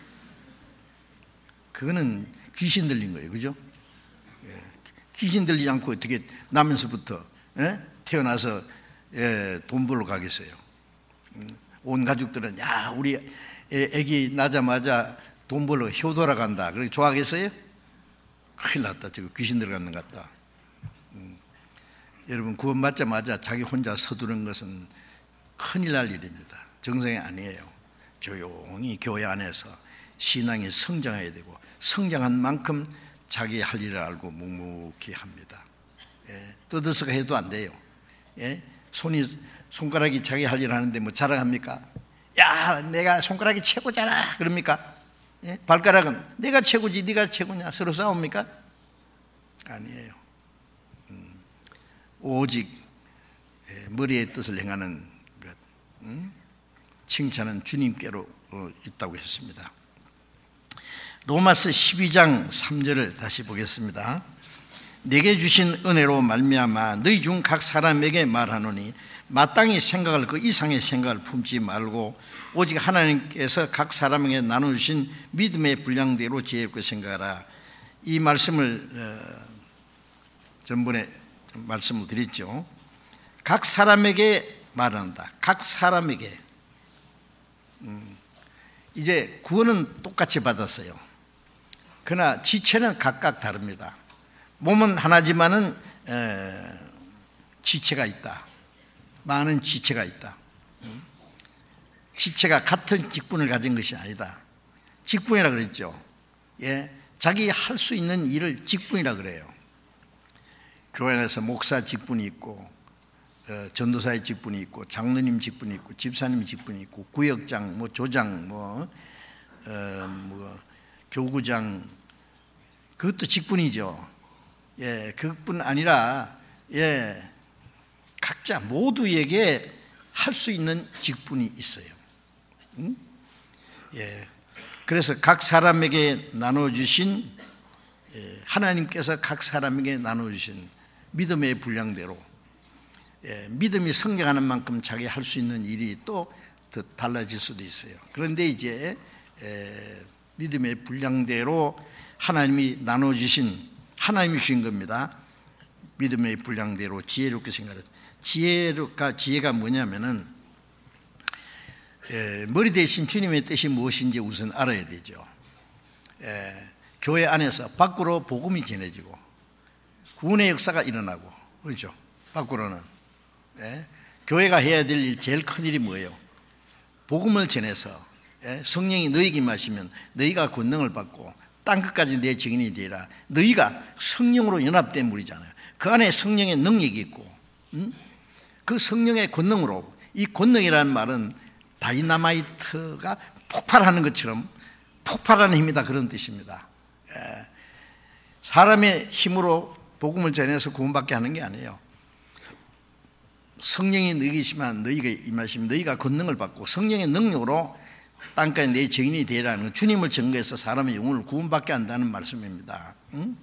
그거는 귀신 들린 거예요. 그죠? 예, 귀신 들리지 않고 어떻게 나면서부터 예? 태어나서 예, 돈 벌러 가겠어요. 온 가족들은 야 우리 애기 나자마자 돈 벌러 효도라 간다, 그렇게 좋아하겠어요? 큰일 났다, 저거 귀신 들어갔는 것 같다. 음. 여러분, 구원받자마자 자기 혼자 서두른 것은 큰일 날 일입니다. 정상이 아니에요. 조용히 교회 안에서 신앙이 성장해야 되고, 성장한 만큼 자기 할 일을 알고 묵묵히 합니다. 예, 떠들썩 해도 안 돼요. 예? 손이, 손가락이 자기 할 일을 하는데 뭐 자랑합니까? 야 내가 손가락이 최고잖아 그럽니까? 예? 발가락은 내가 최고지 네가 최고냐 서로 싸웁니까? 아니에요. 음, 오직 예, 머리의 뜻을 행하는 것, 음? 칭찬은 주님께로 어, 있다고 했습니다. 로마서 십이 장 삼 절을 다시 보겠습니다. 내게 주신 은혜로 말미암아 너희 중 각 사람에게 말하노니 마땅히 생각할 그 이상의 생각을 품지 말고 오직 하나님께서 각 사람에게 나눠주신 믿음의 분량대로 지혜롭게 생각하라. 이 말씀을 어, 전번에 말씀을 드렸죠. 각 사람에게 말한다. 각 사람에게. 음, 이제 구원은 똑같이 받았어요. 그러나 지체는 각각 다릅니다. 몸은 하나지만은 에, 지체가 있다. 많은 지체가 있다. 지체가 같은 직분을 가진 것이 아니다. 직분이라 그랬죠. 예, 자기 할 수 있는 일을 직분이라 그래요. 교회 안에서 목사 직분이 있고, 어, 전도사의 직분이 있고, 장로님 직분이 있고, 집사님 직분이 있고, 구역장, 뭐 조장, 뭐, 어, 뭐 교구장, 그것도 직분이죠. 예, 그것뿐 아니라 예. 각자 모두에게 할 수 있는 직분이 있어요. 응? 예. 그래서 각 사람에게 나눠주신 예, 하나님께서 각 사람에게 나눠주신 믿음의 분량대로 예, 믿음이 성장하는 만큼 자기 할 수 있는 일이 또 더 달라질 수도 있어요. 그런데 이제 예, 믿음의 분량대로 하나님이 나눠주신 하나님이 주신 겁니다. 믿음의 분량대로 지혜롭게 생각하라. 지혜가 지혜가 뭐냐면은 에, 머리 대신 주님의 뜻이 무엇인지 우선 알아야 되죠. 에, 교회 안에서 밖으로 복음이 전해지고 구원의 역사가 일어나고 그렇죠. 밖으로는 에, 교회가 해야 될 일, 제일 큰 일이 뭐예요? 복음을 전해서 에, 성령이 너희에게 임하시면 너희가 권능을 받고 땅 끝까지 내 증인이 되라. 너희가 성령으로 연합된 무리잖아요. 그 안에 성령의 능력이 있고 음? 그 성령의 권능으로, 이 권능이라는 말은 다이나마이트가 폭발하는 것처럼 폭발하는 힘이다, 그런 뜻입니다. 예. 사람의 힘으로 복음을 전해서 구원받게 하는 게 아니에요. 성령이 너희시면 너희가 임하시면 너희가 권능을 받고 성령의 능력으로 땅까지 내 증인이 되라는 것, 주님을 증거해서 사람의 영혼을 구원받게 한다는 말씀입니다. 응?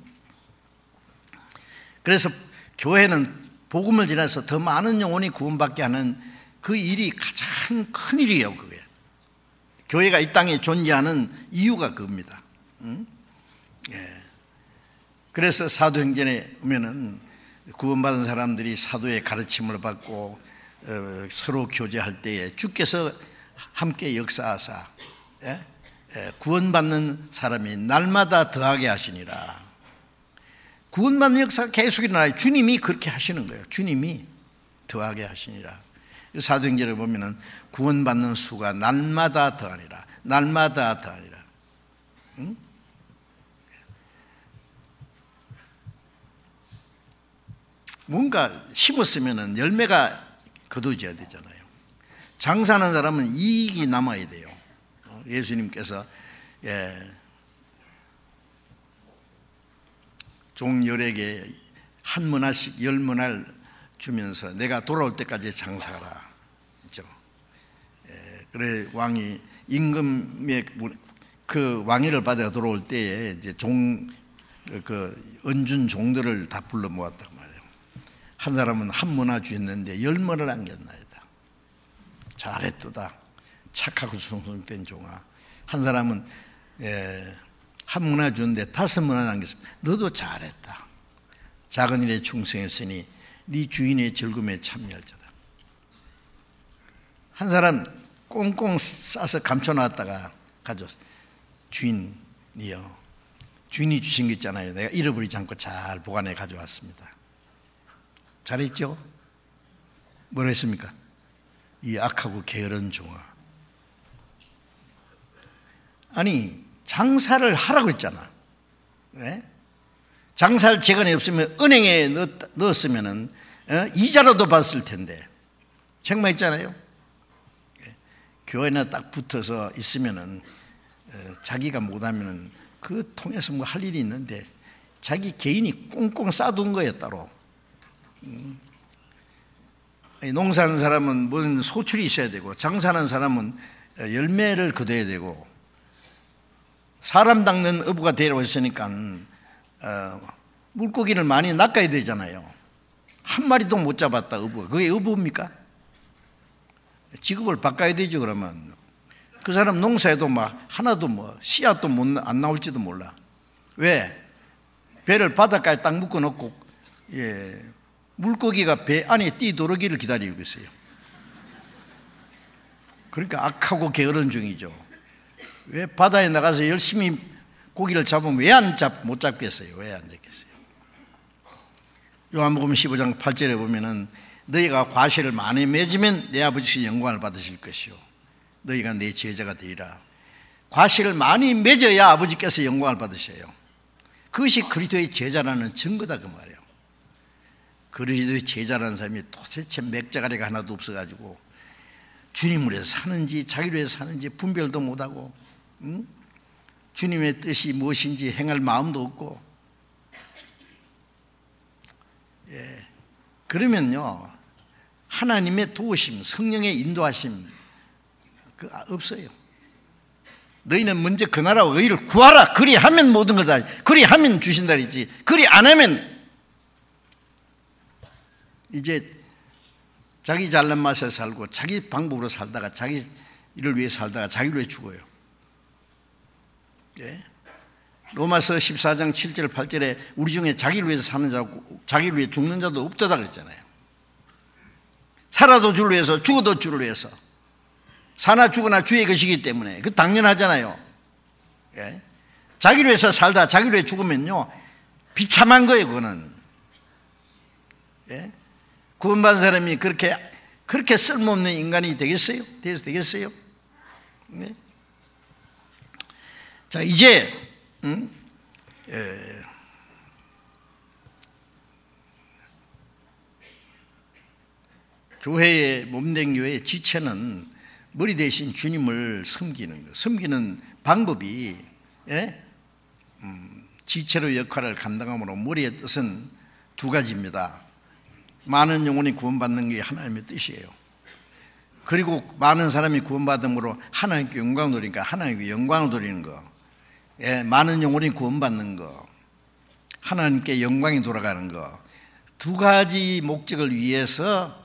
그래서 교회는 복음을 전해서 더 많은 영혼이 구원받게 하는 그 일이 가장 큰 일이에요. 그게 교회가 이 땅에 존재하는 이유가 그겁니다. 응? 예. 그래서 사도행전에 보면은 구원받은 사람들이 사도의 가르침을 받고 어, 서로 교제할 때에 주께서 함께 역사하사 예? 예, 구원받는 사람이 날마다 더하게 하시니라. 구원받는 역사가 계속 일어나요. 주님이 그렇게 하시는 거예요. 주님이 더하게 하시니라. 사도행전에 보면은 구원받는 수가 날마다 더하니라. 날마다 더하니라. 응? 뭔가 심었으면은 열매가 거두어져야 되잖아요. 장사하는 사람은 이익이 남아야 돼요. 예수님께서 예, 종 열에게 한 문화씩 열 문화를 주면서 내가 돌아올 때까지 장사하라. 그렇죠? 예, 그래 왕이 임금의 그 왕위를 받아 돌아올 때에 이제 종 그 은준 종들을 다 불러 모았단 말이에요. 한 사람은 한 문화 주었는데 열 문화를 남겼나이다. 잘했도다. 착하고 충성된 종아. 한 사람은 예, 한 문화 주는데 다섯 문화 남겼습니다. 너도 잘했다. 작은 일에 충성했으니 네 주인의 즐거움에 참여할 자다. 한 사람 꽁꽁 싸서 감춰놨다가 가져왔어. 주인이요, 주인이 주신 거 있잖아요. 내가 잃어버리지 않고 잘 보관해 가져왔습니다. 잘했죠? 뭐라 했습니까? 이 악하고 게으른 종아. 아니 장사를 하라고 했잖아. 왜? 장사할 재간이 없으면 은행에 넣었, 넣었으면은 어? 이자라도 받았을 텐데. 책만 있잖아요. 교회나 딱 붙어서 있으면은 어, 자기가 못하면은 그 통해서 뭐 할 일이 있는데 자기 개인이 꽁꽁 싸둔 거예요 따로. 음. 농사하는 사람은 무슨 소출이 있어야 되고, 장사하는 사람은 열매를 거둬야 되고, 사람 닦는 어부가 되라고 했으니까 어, 물고기를 많이 낚아야 되잖아요. 한 마리도 못 잡았다 어부가. 그게 어부입니까? 직업을 바꿔야 되죠. 그러면 그 사람 농사에도 막 하나도 뭐 씨앗도 못, 안 나올지도 몰라. 왜? 배를 바닷가에 딱 묶어 놓고 예, 물고기가 배 안에 뛰도록이를 기다리고 있어요. 그러니까 악하고 게으른 중이죠. 왜 바다에 나가서 열심히 고기를 잡으면 왜 안 잡, 못 잡겠어요? 왜 안 잡겠어요? 요한복음 십오 장 팔 절에 보면은 너희가 과실을 많이 맺으면 내 아버지께서 영광을 받으실 것이요 너희가 내 제자가 되리라. 과실을 많이 맺어야 아버지께서 영광을 받으셔요. 그것이 그리스도의 제자라는 증거다 그 말이에요. 그리스도의 제자라는 사람이 도대체 맥자가리가 하나도 없어가지고 주님을 위해서 사는지 자기를 위해서 사는지 분별도 못하고, 응? 주님의 뜻이 무엇인지 행할 마음도 없고, 예. 그러면요 하나님의 도우심, 성령의 인도하심 그 없어요. 너희는 먼저 그 나라와 의를 구하라. 그리하면 모든 걸 다, 그리하면 주신다 그랬지. 그리 안 하면 이제 자기 잘난 맛에 살고 자기 방법으로 살다가 자기 일을 위해 살다가 자기를 위해 죽어요. 예? 로마서 십사 장 칠 절 팔 절에 우리 중에 자기를 위해서 사는 자고 자기를 위해 죽는 자도 없다다 그랬잖아요. 살아도 주를 위해서 죽어도 주를 위해서. 사나 죽으나 주의 것이기 때문에 그 당연하잖아요. 예? 자기를 위해서 살다 자기를 위해 죽으면요 비참한 거예요. 그거는. 예? 구원받은 사람이 그렇게 그렇게 쓸모없는 인간이 되겠어요? 돼서 되겠어요? 네? 자 이제 음? 예. 교회의 몸된 교회의 지체는 머리 대신 주님을 섬기는 거. 섬기는 방법이 예? 음, 지체로 역할을 감당함으로 머리의 뜻은 두 가지입니다. 많은 영혼이 구원받는 게 하나님의 뜻이에요. 그리고 많은 사람이 구원받음으로 하나님께 영광을 돌리니까 하나님께 영광을 돌리는 거. 예, 많은 영혼이 구원받는 거, 하나님께 영광이 돌아가는 거, 두 가지 목적을 위해서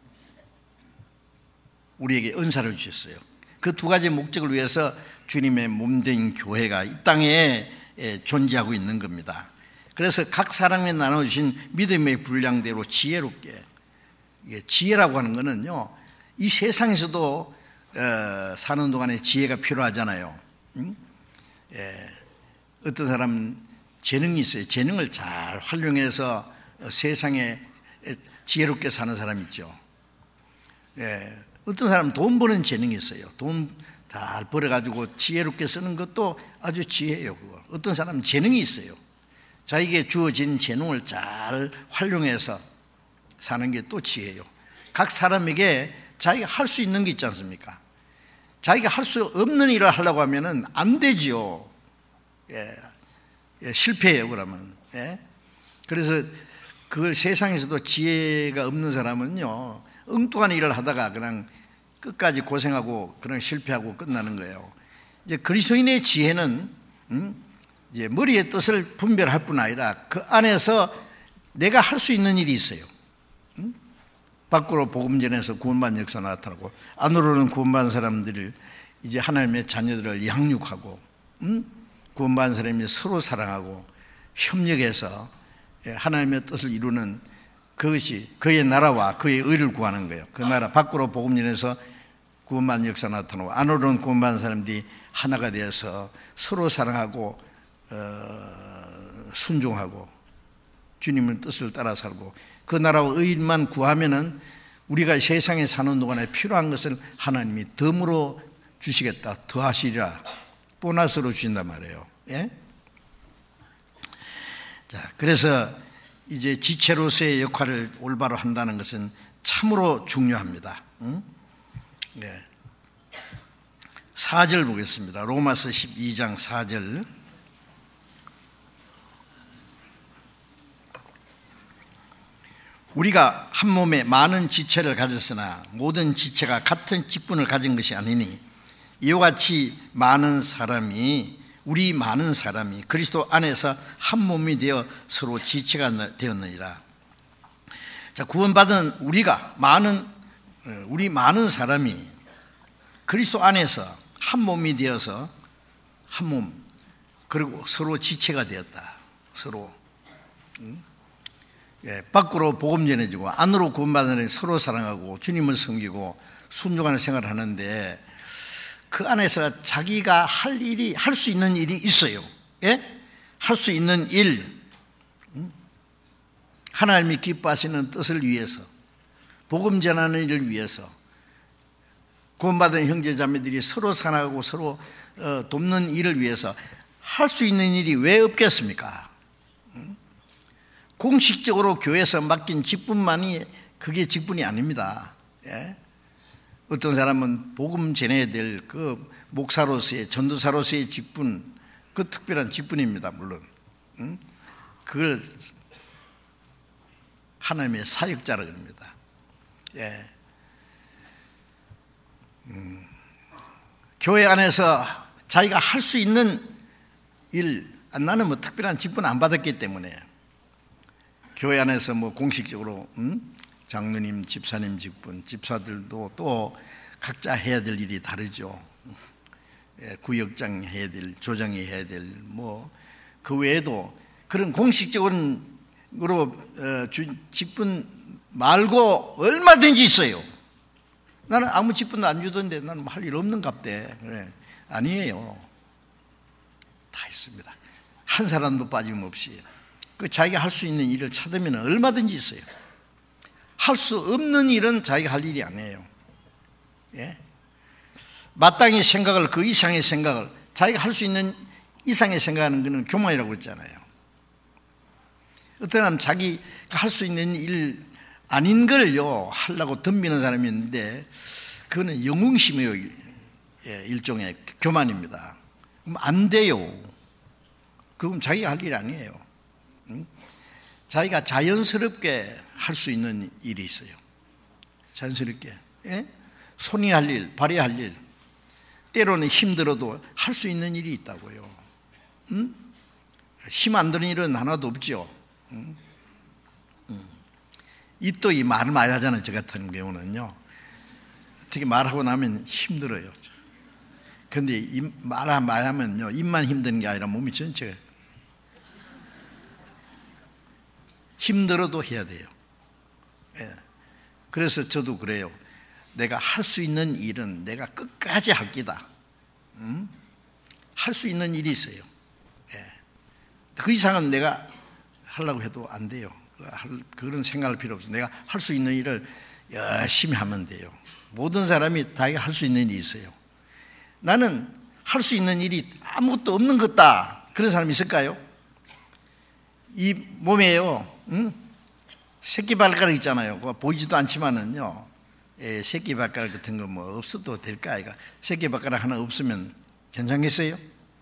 우리에게 은사를 주셨어요. 그 두 가지 목적을 위해서 주님의 몸된 교회가 이 땅에 존재하고 있는 겁니다. 그래서 각 사람에 나눠주신 믿음의 분량대로 지혜롭게, 지혜라고 하는 거는요 이 세상에서도 사는 동안에 지혜가 필요하잖아요. 응? 예, 어떤 사람은 재능이 있어요. 재능을 잘 활용해서 세상에 지혜롭게 사는 사람 있죠. 예, 어떤 사람은 돈 버는 재능이 있어요. 돈 잘 벌어가지고 지혜롭게 쓰는 것도 아주 지혜예요. 그거. 어떤 사람은 재능이 있어요. 자기에게 주어진 재능을 잘 활용해서 사는 게 또 지혜예요. 각 사람에게 자기가 할 수 있는 게 있지 않습니까? 자기가 할 수 없는 일을 하려고 하면은 안 되지요. 예, 예, 실패해요. 그러면. 예? 그래서 그걸 세상에서도 지혜가 없는 사람은요, 엉뚱한 일을 하다가 그냥 끝까지 고생하고 그냥 실패하고 끝나는 거예요. 이제 그리스도인의 지혜는 음, 이제 머리의 뜻을 분별할 뿐 아니라 그 안에서 내가 할 수 있는 일이 있어요. 음? 밖으로 복음 전해서 구원받는 역사 나타나고, 안으로는 구원받은 사람들을 이제 하나님의 자녀들을 양육하고, 음? 구원받은 사람이 서로 사랑하고 협력해서 하나님의 뜻을 이루는 그것이 그의 나라와 그의 의를 구하는 거예요. 그 나라 밖으로 복음 전해서 구원받는 역사 나타나고, 안으로는 구원받은 사람들이 하나가 되어서 서로 사랑하고 어, 순종하고 주님의 뜻을 따라 살고, 그 나라와 의만 구하면은 우리가 세상에 사는 동안에 필요한 것을 하나님이 덤으로 주시겠다, 더하시리라, 보너스로 주신단 말이에요. 예? 자, 그래서 이제 지체로서의 역할을 올바로 한다는 것은 참으로 중요합니다. 응? 네. 사 절 보겠습니다. 로마서 십이 장 사 절. 우리가 한 몸에 많은 지체를 가졌으나 모든 지체가 같은 직분을 가진 것이 아니니, 이와 같이 많은 사람이 우리 많은 사람이 그리스도 안에서 한 몸이 되어 서로 지체가 되었느니라. 자, 구원받은 우리가 많은 우리 많은 사람이 그리스도 안에서 한 몸이 되어서 한 몸, 그리고 서로 지체가 되었다. 서로 응? 예, 밖으로 복음 전해주고 안으로 구원받은 사람이 서로 사랑하고 주님을 섬기고 순종하는 생활을 하는데, 그 안에서 자기가 할 일이, 할 수 있는 일이 있어요. 예? 할 수 있는 일, 하나님이 기뻐하시는 뜻을 위해서, 복음 전하는 일을 위해서, 구원받은 형제 자매들이 서로 사랑하고 서로 돕는 일을 위해서 할 수 있는 일이 왜 없겠습니까? 공식적으로 교회에서 맡긴 직분만이 그게 직분이 아닙니다. 예? 어떤 사람은 복음 전해야 될 그 목사로서의, 전도사로서의 직분, 그 특별한 직분입니다. 물론 응? 그걸 하나님의 사역자라고 합니다. 예. 음. 교회 안에서 자기가 할 수 있는 일, 나는 뭐 특별한 직분 안 받았기 때문에 교회 안에서 뭐 공식적으로 음? 장로님, 집사님 직분, 집사들도 또 각자 해야 될 일이 다르죠. 구역장 해야 될, 조장이 해야 될, 뭐 그 외에도 그런 공식적으로 직분 말고 얼마든지 있어요. 나는 아무 직분도 안 주던데 나는 할 일 없는 갑대. 그래. 아니에요. 다 있습니다. 한 사람도 빠짐없이 그 자기가 할 수 있는 일을 찾으면 얼마든지 있어요. 할 수 없는 일은 자기가 할 일이 아니에요. 예? 마땅히 생각을, 그 이상의 생각을, 자기가 할 수 있는 이상의 생각하는 것은 교만이라고 그랬잖아요. 어떤 사람은 자기가 할 수 있는 일 아닌 걸요 하려고 덤비는 사람이 있는데, 그거는 영웅심이에요. 예, 일종의 교만입니다. 그럼 안 돼요. 그럼 자기가 할 일 아니에요. 응? 자기가 자연스럽게 할 수 있는 일이 있어요. 자연스럽게. 예? 손이 할 일, 발이 할 일, 때로는 힘들어도 할 수 있는 일이 있다고요. 응? 힘 안 드는 일은 하나도 없죠. 응? 응. 입도 이 말을 많이 하잖아요. 저 같은 경우는요. 특히 말하고 나면 힘들어요. 그런데 말 많이 하면요, 입만 힘든 게 아니라 몸이 전체가 힘들어도 해야 돼요. 예. 그래서 저도 그래요. 내가 할 수 있는 일은 내가 끝까지 할 기다. 음? 할 수 있는 일이 있어요. 예. 그 이상은 내가 하려고 해도 안 돼요. 그런 생각할 필요 없어요. 내가 할 수 있는 일을 열심히 하면 돼요. 모든 사람이 다 할 수 있는 일이 있어요. 나는 할 수 있는 일이 아무것도 없는 것 같다. 그런 사람이 있을까요? 이 몸에요, 응? 새끼 발가락 있잖아요. 보이지도 않지만은요, 예, 새끼 발가락 같은 거 뭐 없어도 될까? 아이가 새끼 발가락 하나 없으면 괜찮겠어요?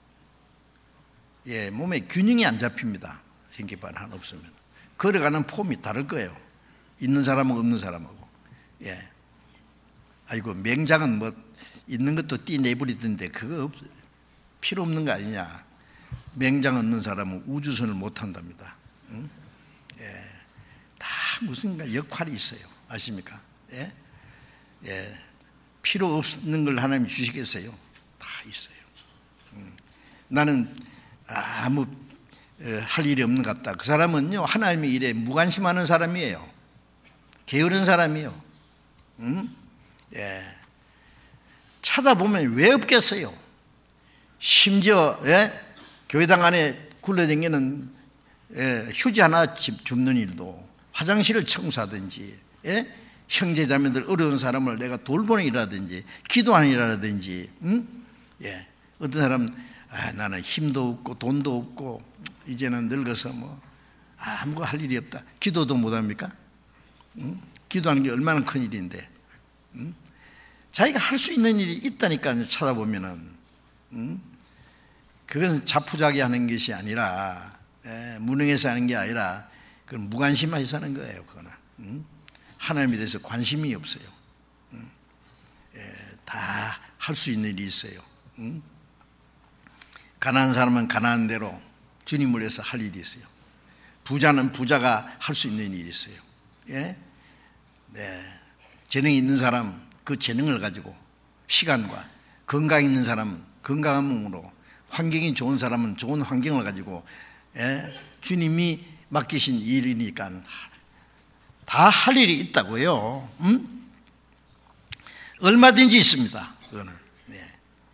예, 몸에 균형이 안 잡힙니다. 새끼 발가락 하나 없으면 걸어가는 폼이 다를 거예요. 있는 사람하고 없는 사람하고. 예, 아이고 맹장은 뭐 있는 것도 띠 내버리던데 그거 없, 필요 없는 거 아니냐? 맹장 없는 사람은 우주선을 못 한답니다. 응? 예, 다 무슨 역할이 있어요. 아십니까? 예? 예, 필요 없는 걸 하나님이 주시겠어요? 다 있어요. 음. 나는 아무 할 일이 없는 것 같다. 그 사람은요, 하나님의 일에 무관심하는 사람이에요. 게으른 사람이에요. 음? 예. 찾아보면 왜 없겠어요? 심지어 예? 교회당 안에 굴러다니는 예, 휴지 하나 줍는 일도, 화장실을 청소하든지, 예? 형제자매들 어려운 사람을 내가 돌보는 일이라든지 기도하는 일이라든지, 음? 예. 어떤 사람 아, 나는 힘도 없고 돈도 없고 이제는 늙어서 뭐 아무것도 할 일이 없다. 기도도 못합니까? 음? 기도하는 게 얼마나 큰 일인데, 음? 자기가 할 수 있는 일이 있다니까요. 찾아보면은, 음? 그건 자포자기하는 것이 아니라, 예, 무능해서 하는 게 아니라 그건 무관심해서 하는 거예요. 그거는. 음? 하나님에 대해서 관심이 없어요. 음? 예, 다 할 수 있는 일이 있어요. 음? 가난한 사람은 가난한 대로 주님을 위해서 할 일이 있어요. 부자는 부자가 할 수 있는 일이 있어요. 예? 네. 재능이 있는 사람 그 재능을 가지고 시간과, 건강 있는 사람은 건강한 몸으로, 환경이 좋은 사람은 좋은 환경을 가지고, 예? 주님이 맡기신 일이니까 다 할 일이 있다고요. 음? 얼마든지 있습니다. 그거는. 네.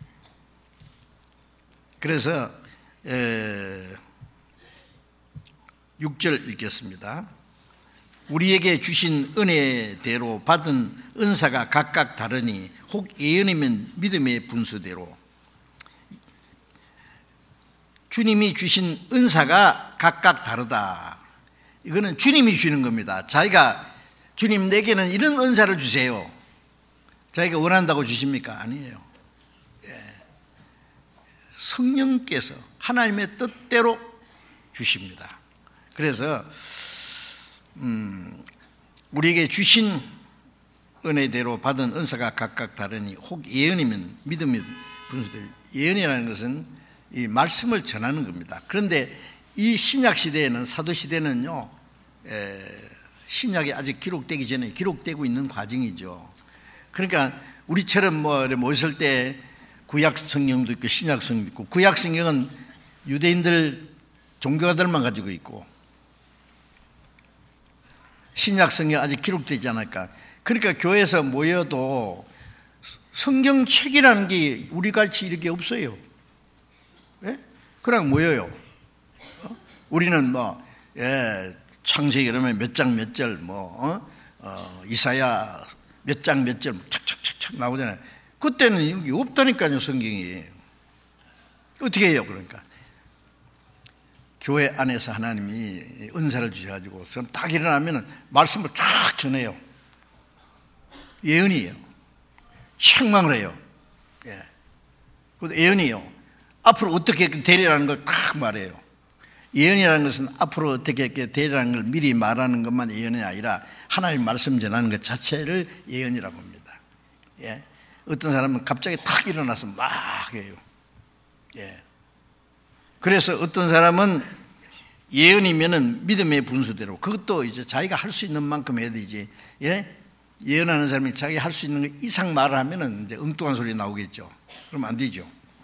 그래서 에, 육 절 읽겠습니다. 우리에게 주신 은혜대로 받은 은사가 각각 다르니 혹 예언이면 믿음의 분수대로. 주님이 주신 은사가 각각 다르다. 이거는 주님이 주시는 겁니다. 자기가 주님 내게는 이런 은사를 주세요. 자기가 원한다고 주십니까? 아니에요. 예. 성령께서 하나님의 뜻대로 주십니다. 그래서 음, 우리에게 주신 은혜대로 받은 은사가 각각 다르니 혹 예언이면 믿음이 분수대로. 예언이라는 것은 이 말씀을 전하는 겁니다. 그런데 이 신약 시대에는, 사도 시대는요, 에, 신약이 아직 기록되기 전에 기록되고 있는 과정이죠. 그러니까 우리처럼 뭐 모였을 때 구약 성경도 있고 신약 성경도 있고, 구약 성경은 유대인들 종교가들만 가지고 있고 신약 성경 아직 기록되지 않을까. 그러니까 교회에서 모여도 성경책이라는 게 우리같이 이렇게 없어요. 예? 그냥 모여요. 어? 우리는 뭐 예, 창세기 그러면 몇 장 몇 절, 뭐 어? 어, 이사야 몇 장 몇 절 착착착착 나오잖아요. 그때는 이게 없다니까요. 성경이. 어떻게 해요? 그러니까 교회 안에서 하나님이 은사를 주셔가지고 딱 일어나면 말씀을 쫙 전해요. 예언이에요. 책망을 해요. 예. 그것도 예언이에요. 앞으로 어떻게 되리라는 걸 딱 말해요. 예언이라는 것은 앞으로 어떻게 되리라는 걸 미리 말하는 것만 예언이 아니라 하나님 말씀 전하는 것 자체를 예언이라고 합니다. 예. 어떤 사람은 갑자기 탁 일어나서 막 해요. 예. 그래서 어떤 사람은 예언이면은 믿음의 분수대로, 그것도 이제 자기가 할 수 있는 만큼 해야 되지. 예? 예언하는 사람이 자기 할 수 있는 것 이상 말을 하면은 이제 엉뚱한 소리 나오겠죠. 그러면 안 되죠.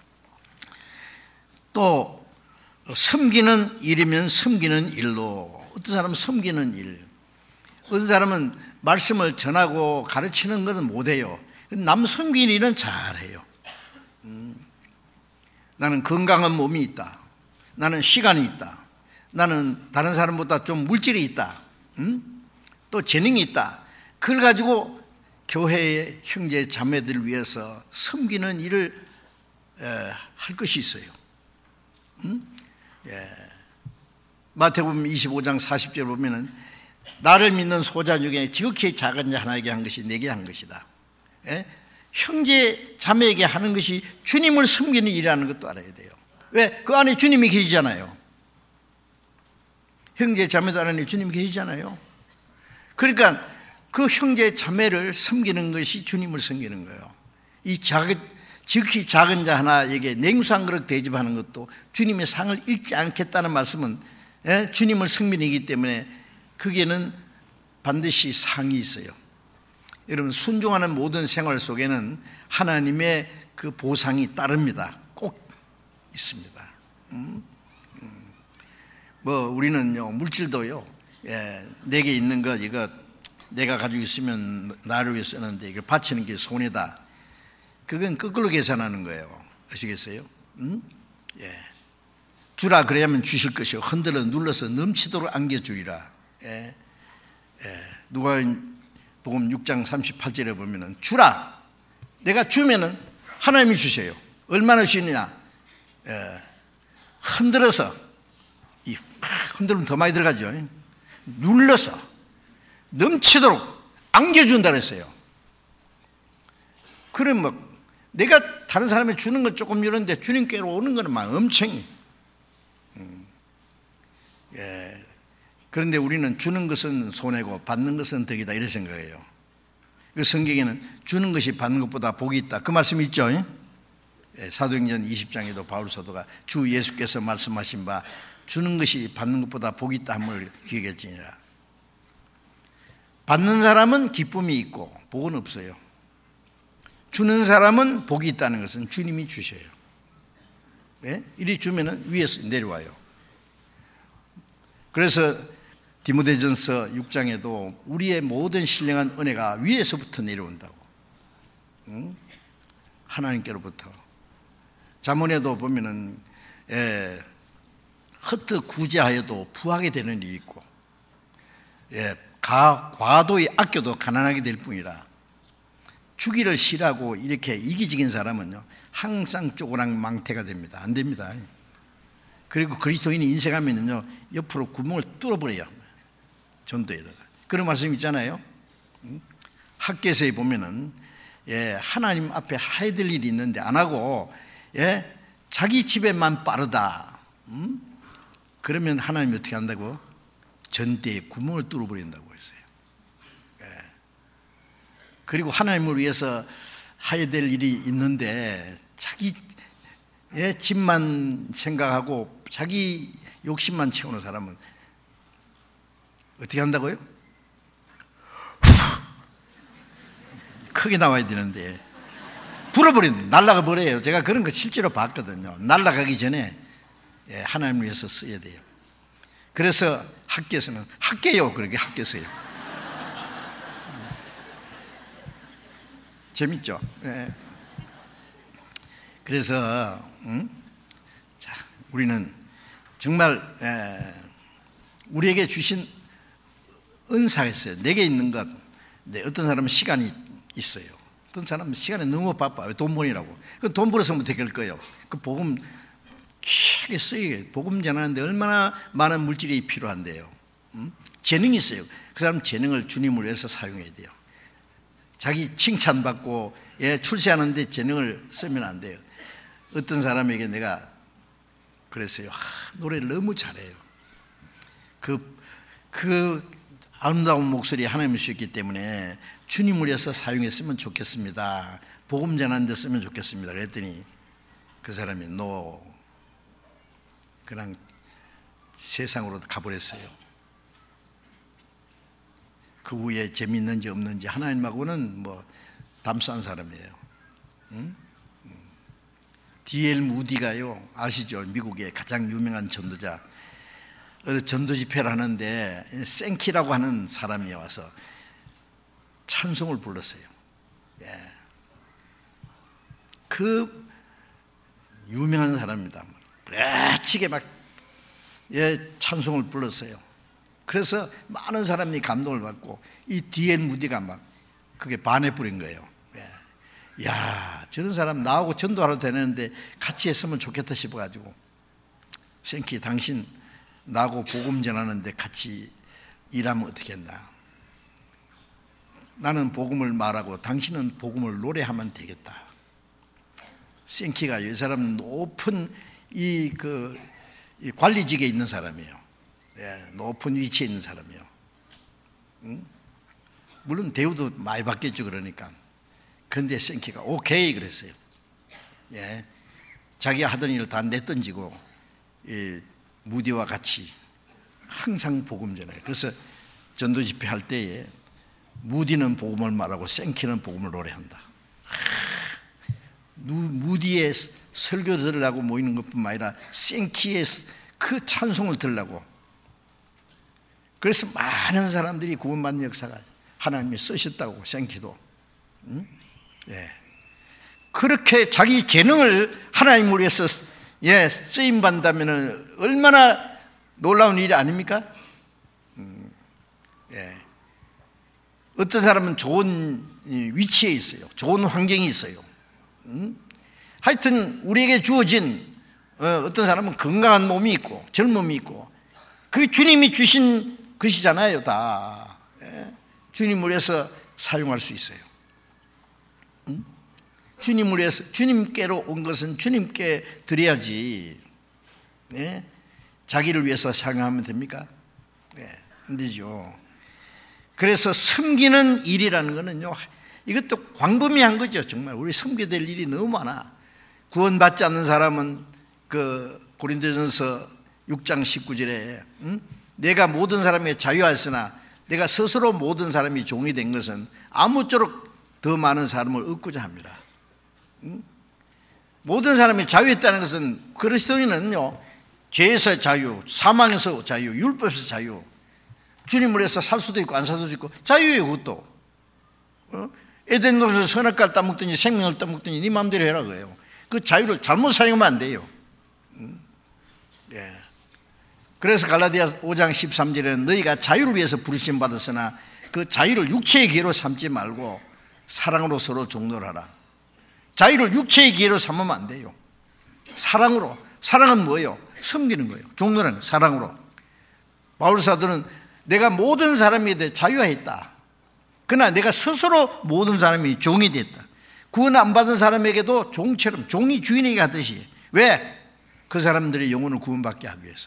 또 섬기는 일이면 섬기는 일로. 어떤 사람은 섬기는 일, 어떤 사람은 말씀을 전하고 가르치는 것은 못해요. 남 섬기는 일은 잘해요. 음. 나는 건강한 몸이 있다, 나는 시간이 있다, 나는 다른 사람보다 좀 물질이 있다, 응? 또 재능이 있다. 그걸 가지고 교회의 형제 자매들을 위해서 섬기는 일을 에, 할 것이 있어요. 응? 예. 마태복음 이십오 장 사십 절 보면은 나를 믿는 소자 중에 지극히 작은 자 하나에게 한 것이 내게 한 것이다. 예? 형제 자매에게 하는 것이 주님을 섬기는 일이라는 것도 알아야 돼요. 왜? 그 안에 주님이 계시잖아요. 형제 자매들 안에 주님이 계시잖아요. 그러니까 그 형제 자매를 섬기는 것이 주님을 섬기는 거예요. 이 작은, 지극히 작은 자 하나에게 냉수 한 그릇 대접하는 것도 주님의 상을 잃지 않겠다는 말씀은, 예? 주님을 섬기기 때문에 그게는 반드시 상이 있어요. 여러분, 순종하는 모든 생활 속에는 하나님의 그 보상이 따릅니다. 꼭 있습니다. 음? 음. 뭐 우리는요, 물질도요, 예, 내게 있는 것 이거 내가 가지고 있으면 나를 위해 쓰는데 이걸 바치는 게 손해다. 그건 거꾸로 계산하는 거예요. 아시겠어요? 음? 예. 주라 그래야만 주실 것이요 흔들어 눌러서 넘치도록 안겨주리라. 예. 예. 누가 복음 육 장 삼십팔 절에 보면은 주라, 내가 주면은 하나님이 주세요. 얼마나 주느냐? 예. 흔들어서, 이 흔들면 더 많이 들어가죠. 눌러서 넘치도록 안겨준다 그랬어요. 그래 뭐 내가 다른 사람이 주는 건 조금 이런데 주님께로 오는 거는 막 엄청. 음. 예. 그런데 우리는 주는 것은 손해고 받는 것은 덕이다 이렇게 생각해요. 그 성경에는 주는 것이 받는 것보다 복이 있다 그 말씀이 있죠. 예, 사도행전 이십 장에도 바울 사도가 주 예수께서 말씀하신 바 주는 것이 받는 것보다 복이 있다 함을 기억했지니라. 받는 사람은 기쁨이 있고 복은 없어요. 주는 사람은 복이 있다는 것은 주님이 주셔요. 예? 이리 주면은 위에서 내려와요. 그래서 디모데전서 육 장에도 우리의 모든 신령한 은혜가 위에서부터 내려온다고. 응? 하나님께로부터. 잠언에도 보면은 예, 헛되 구제하여도 부하게 되는 일이 있고, 예, 가, 과도히 아껴도 가난하게 될 뿐이라. 주기를 싫어하고 이렇게 이기적인 사람은요 항상 쪼그랑 망태가 됩니다. 안 됩니다. 그리고 그리스도인이 인생하면요 옆으로 구멍을 뚫어버려요. 전도에다가. 그런 말씀 있잖아요. 학개서에 보면은 예, 하나님 앞에 해야 될 일이 있는데 안 하고 예, 자기 집에만 빠르다. 음? 그러면 하나님이 어떻게 한다고? 전대에 구멍을 뚫어버린다고 했어요. 예. 그리고 하나님을 위해서 해야 될 일이 있는데 자기 예, 집만 생각하고 자기 욕심만 채우는 사람은 어떻게 한다고요? 크게 나와야 되는데 불어버린, 날아가 버려요. 제가 그런 거 실제로 봤거든요. 날아가기 전에 예, 하나님을 위해서 써야 돼요. 그래서 학교에서는 학교요 그렇게 학교에서요. 재밌죠? 예. 그래서 음? 자, 우리는 정말 에, 우리에게 주신 은사가 있어요. 내게 있는 것. 네, 어떤 사람은 시간이 있어요. 어떤 사람은 시간이 너무 바빠요. 돈 벌이라고. 그 돈 벌어서 어떻게 할 거예요? 그 복음 귀하게 쓰여요. 복음 전하는데 얼마나 많은 물질이 필요한데요. 음? 재능이 있어요. 그 사람 재능을 주님을 위해서 사용해야 돼요. 자기 칭찬받고 예, 출세하는데 재능을 쓰면 안 돼요. 어떤 사람에게 내가 그랬어요. 하, 노래를 너무 잘해요. 그, 그 아름다운 목소리 하나님이 주셨기 때문에 주님을 위해서 사용했으면 좋겠습니다. 복음 전하는 데 쓰면 좋겠습니다. 그랬더니 그 사람이 너 그냥 세상으로 가버렸어요. 그 후에 재미있는지 없는지 하나님하고는 뭐 담싼 사람이에요. 응? 디엘 무디가요, 아시죠? 미국의 가장 유명한 전도자. 전도 집회를 하는데 생키라고 하는 사람이 와서 찬송을 불렀어요. 예. 그 유명한 사람입니다. 빠치게 막 예, 찬송을 불렀어요. 그래서 많은 사람이 감동을 받고 이 디엔 무디가 막 그게 반해버린 거예요. 예. 야, 저런 사람 나하고 전도하러 다녔는데 같이 했으면 좋겠다 싶어가지고, 생키 당신 나하고 복음 전하는데 같이 일하면 어떻게 했나? 나는 복음을 말하고 당신은 복음을 노래하면 되겠다. 생키가 이 사람 높은 이 그 이 관리직에 있는 사람이에요. 예, 높은 위치에 있는 사람이에요. 응? 물론 대우도 많이 받겠죠. 그러니까. 그런데 생키가 오케이 그랬어요. 예, 자기가 하던 일을 다 내던지고 이 무디와 같이 항상 복음 전해요. 그래서 전도 집회 할 때에 무디는 복음을 말하고 생키는 복음을 노래한다. 무디의 설교 들으려고 모이는 것뿐만 아니라 생키의 그 찬송을 들으려고. 그래서 많은 사람들이 구원받는 역사가 하나님이 쓰셨다고. 생키도. 응? 예. 그렇게 자기 재능을 하나님을 위해서 예, 쓰임받는다면 얼마나 놀라운 일이 아닙니까? 음, 예. 어떤 사람은 좋은 위치에 있어요. 좋은 환경이 있어요. 음? 하여튼 우리에게 주어진 어떤 사람은 건강한 몸이 있고 젊음이 있고, 그게 주님이 주신 것이잖아요. 다. 예? 주님을 위해서 사용할 수 있어요. 음? 주님을 위해서, 주님께로 온 것은 주님께 드려야지. 예? 자기를 위해서 사용하면 됩니까? 예, 안 되죠. 그래서 섬기는 일이라는 거는요, 이것도 광범위한 거죠. 정말 우리 섬겨야 될 일이 너무 많아. 구원받지 않는 사람은 그 고린도전서 육 장 십구 절에 응? 내가 모든 사람에게 자유하였으나 내가 스스로 모든 사람이 종이 된 것은 아무쪼록 더 많은 사람을 얻고자 합니다. 응? 모든 사람이 자유했다는 것은, 그리스도인은요, 죄에서 자유, 사망에서 자유, 율법에서 자유, 주님을 위해서 살 수도 있고 안 살 수도 있고 자유예요. 그것도. 어? 에덴 동산에서 선악과를 따먹더니 생명을 따먹더니 네 마음대로 해라 그래요. 그 자유를 잘못 사용하면 안 돼요. 음? 예. 그래서 갈라디아 오 장 십삼 절에는 너희가 자유를 위해서 부르심 받았으나 그 자유를 육체의 기회로 삼지 말고 사랑으로 서로 종노하라. 자유를 육체의 기회로 삼으면 안 돼요. 사랑으로. 사랑은 뭐예요? 섬기는 거예요. 종노라는 사랑으로. 바울 사도는 내가 모든 사람에 대해 자유했다. 그러나 내가 스스로 모든 사람이 종이 됐다. 구원 안 받은 사람에게도 종처럼, 종이 주인에게 하듯이. 왜? 그 사람들의 영혼을 구원받게 하기 위해서.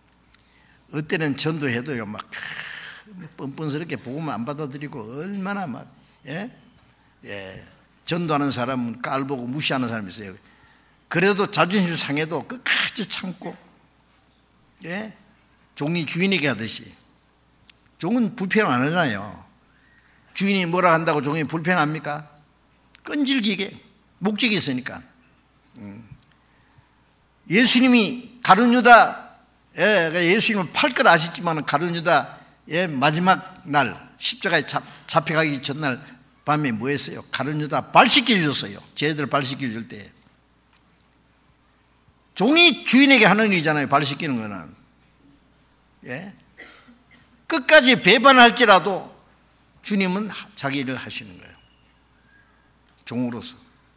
어때는 전도해도요, 막 뻔뻔스럽게 복음을 안 받아들이고 얼마나 막 예? 예. 전도하는 사람은 깔보고 무시하는 사람이 있어요. 그래도 자존심 상해도 끝까지 참고 예? 종이 주인에게 하듯이. 종은 불평 안 하잖아요. 주인이 뭐라 한다고 종이 불평합니까? 끈질기게 목적이 있으니까. 예수님이 가룟유다, 예수님을 팔 걸 아시지만 가룟유다의 마지막 날 십자가에 잡혀가기 전날 밤에 뭐 했어요? 가룟유다 발 씻겨주셨어요. 쟤들 발 씻겨줄 때. 종이 주인에게 하는 일이잖아요. 발 씻기는 거는. 예? 끝까지 배반할지라도 주님은 자기 일을 하시는 거예요. 종으로서.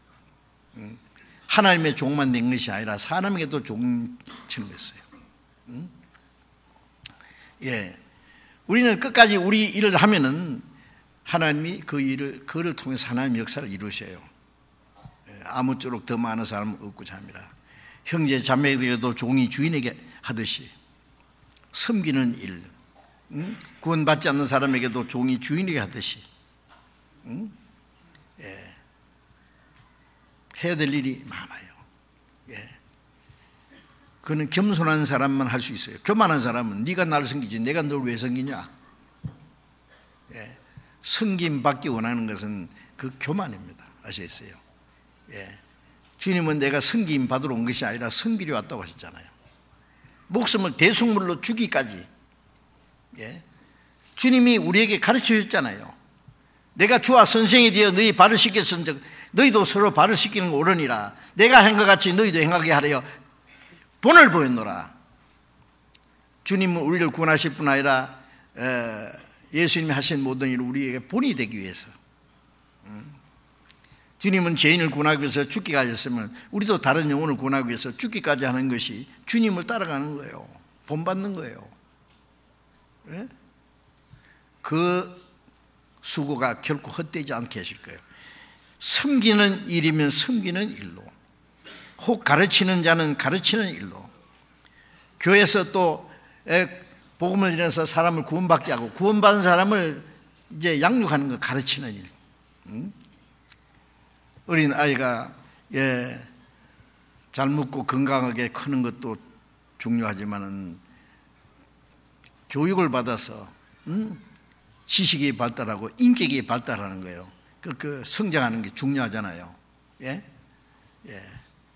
하나님의 종만 된 것이 아니라 사람에게도 종처럼 했어요. 예. 우리는 끝까지 우리 일을 하면은 하나님이 그 일을, 그를 통해서 하나님의 역사를 이루셔요. 아무쪼록 더 많은 사람을 얻고자 합니다. 형제 자매들에도 종이 주인에게 하듯이 섬기는 일, 응? 구원받지 않는 사람에게도 종이 주인에게 하듯이 응? 예. 해야 될 일이 많아요. 예. 그는 겸손한 사람만 할 수 있어요. 교만한 사람은 네가 나를 섬기지 내가 널 왜 섬기냐. 예. 섬김 받기 원하는 것은 그 교만입니다. 아시겠어요? 예. 주님은 내가 섬김 받으러 온 것이 아니라 섬기려 왔다고 하셨잖아요. 목숨을 대속물로 주기까지. 예. 주님이 우리에게 가르쳐 주셨잖아요. 내가 주와 선생이 되어 너희 발을 씻겼은즉 너희도 서로 발을 씻기는 거 옳으니라. 내가 한 것 같이 너희도 행하게 하려 본을 보였노라. 주님은 우리를 구원하실 뿐 아니라 예수님이 하신 모든 일을 우리에게 본이 되기 위해서, 주님은 죄인을 구원하기 위해서 죽기까지 했으면 우리도 다른 영혼을 구원하기 위해서 죽기까지 하는 것이 주님을 따라가는 거예요. 본받는 거예요. 네? 그 수고가 결코 헛되지 않게 하실 거예요. 섬기는 일이면 섬기는 일로, 혹 가르치는 자는 가르치는 일로, 교회에서 또 복음을 전해서 사람을 구원받게 하고 구원받은 사람을 이제 양육하는 거, 가르치는 일. 응? 어린 아이가 예, 잘 먹고 건강하게 크는 것도 중요하지만은 교육을 받아서 응? 지식이 발달하고 인격이 발달하는 거예요. 그, 그 성장하는 게 중요하잖아요. 예? 예.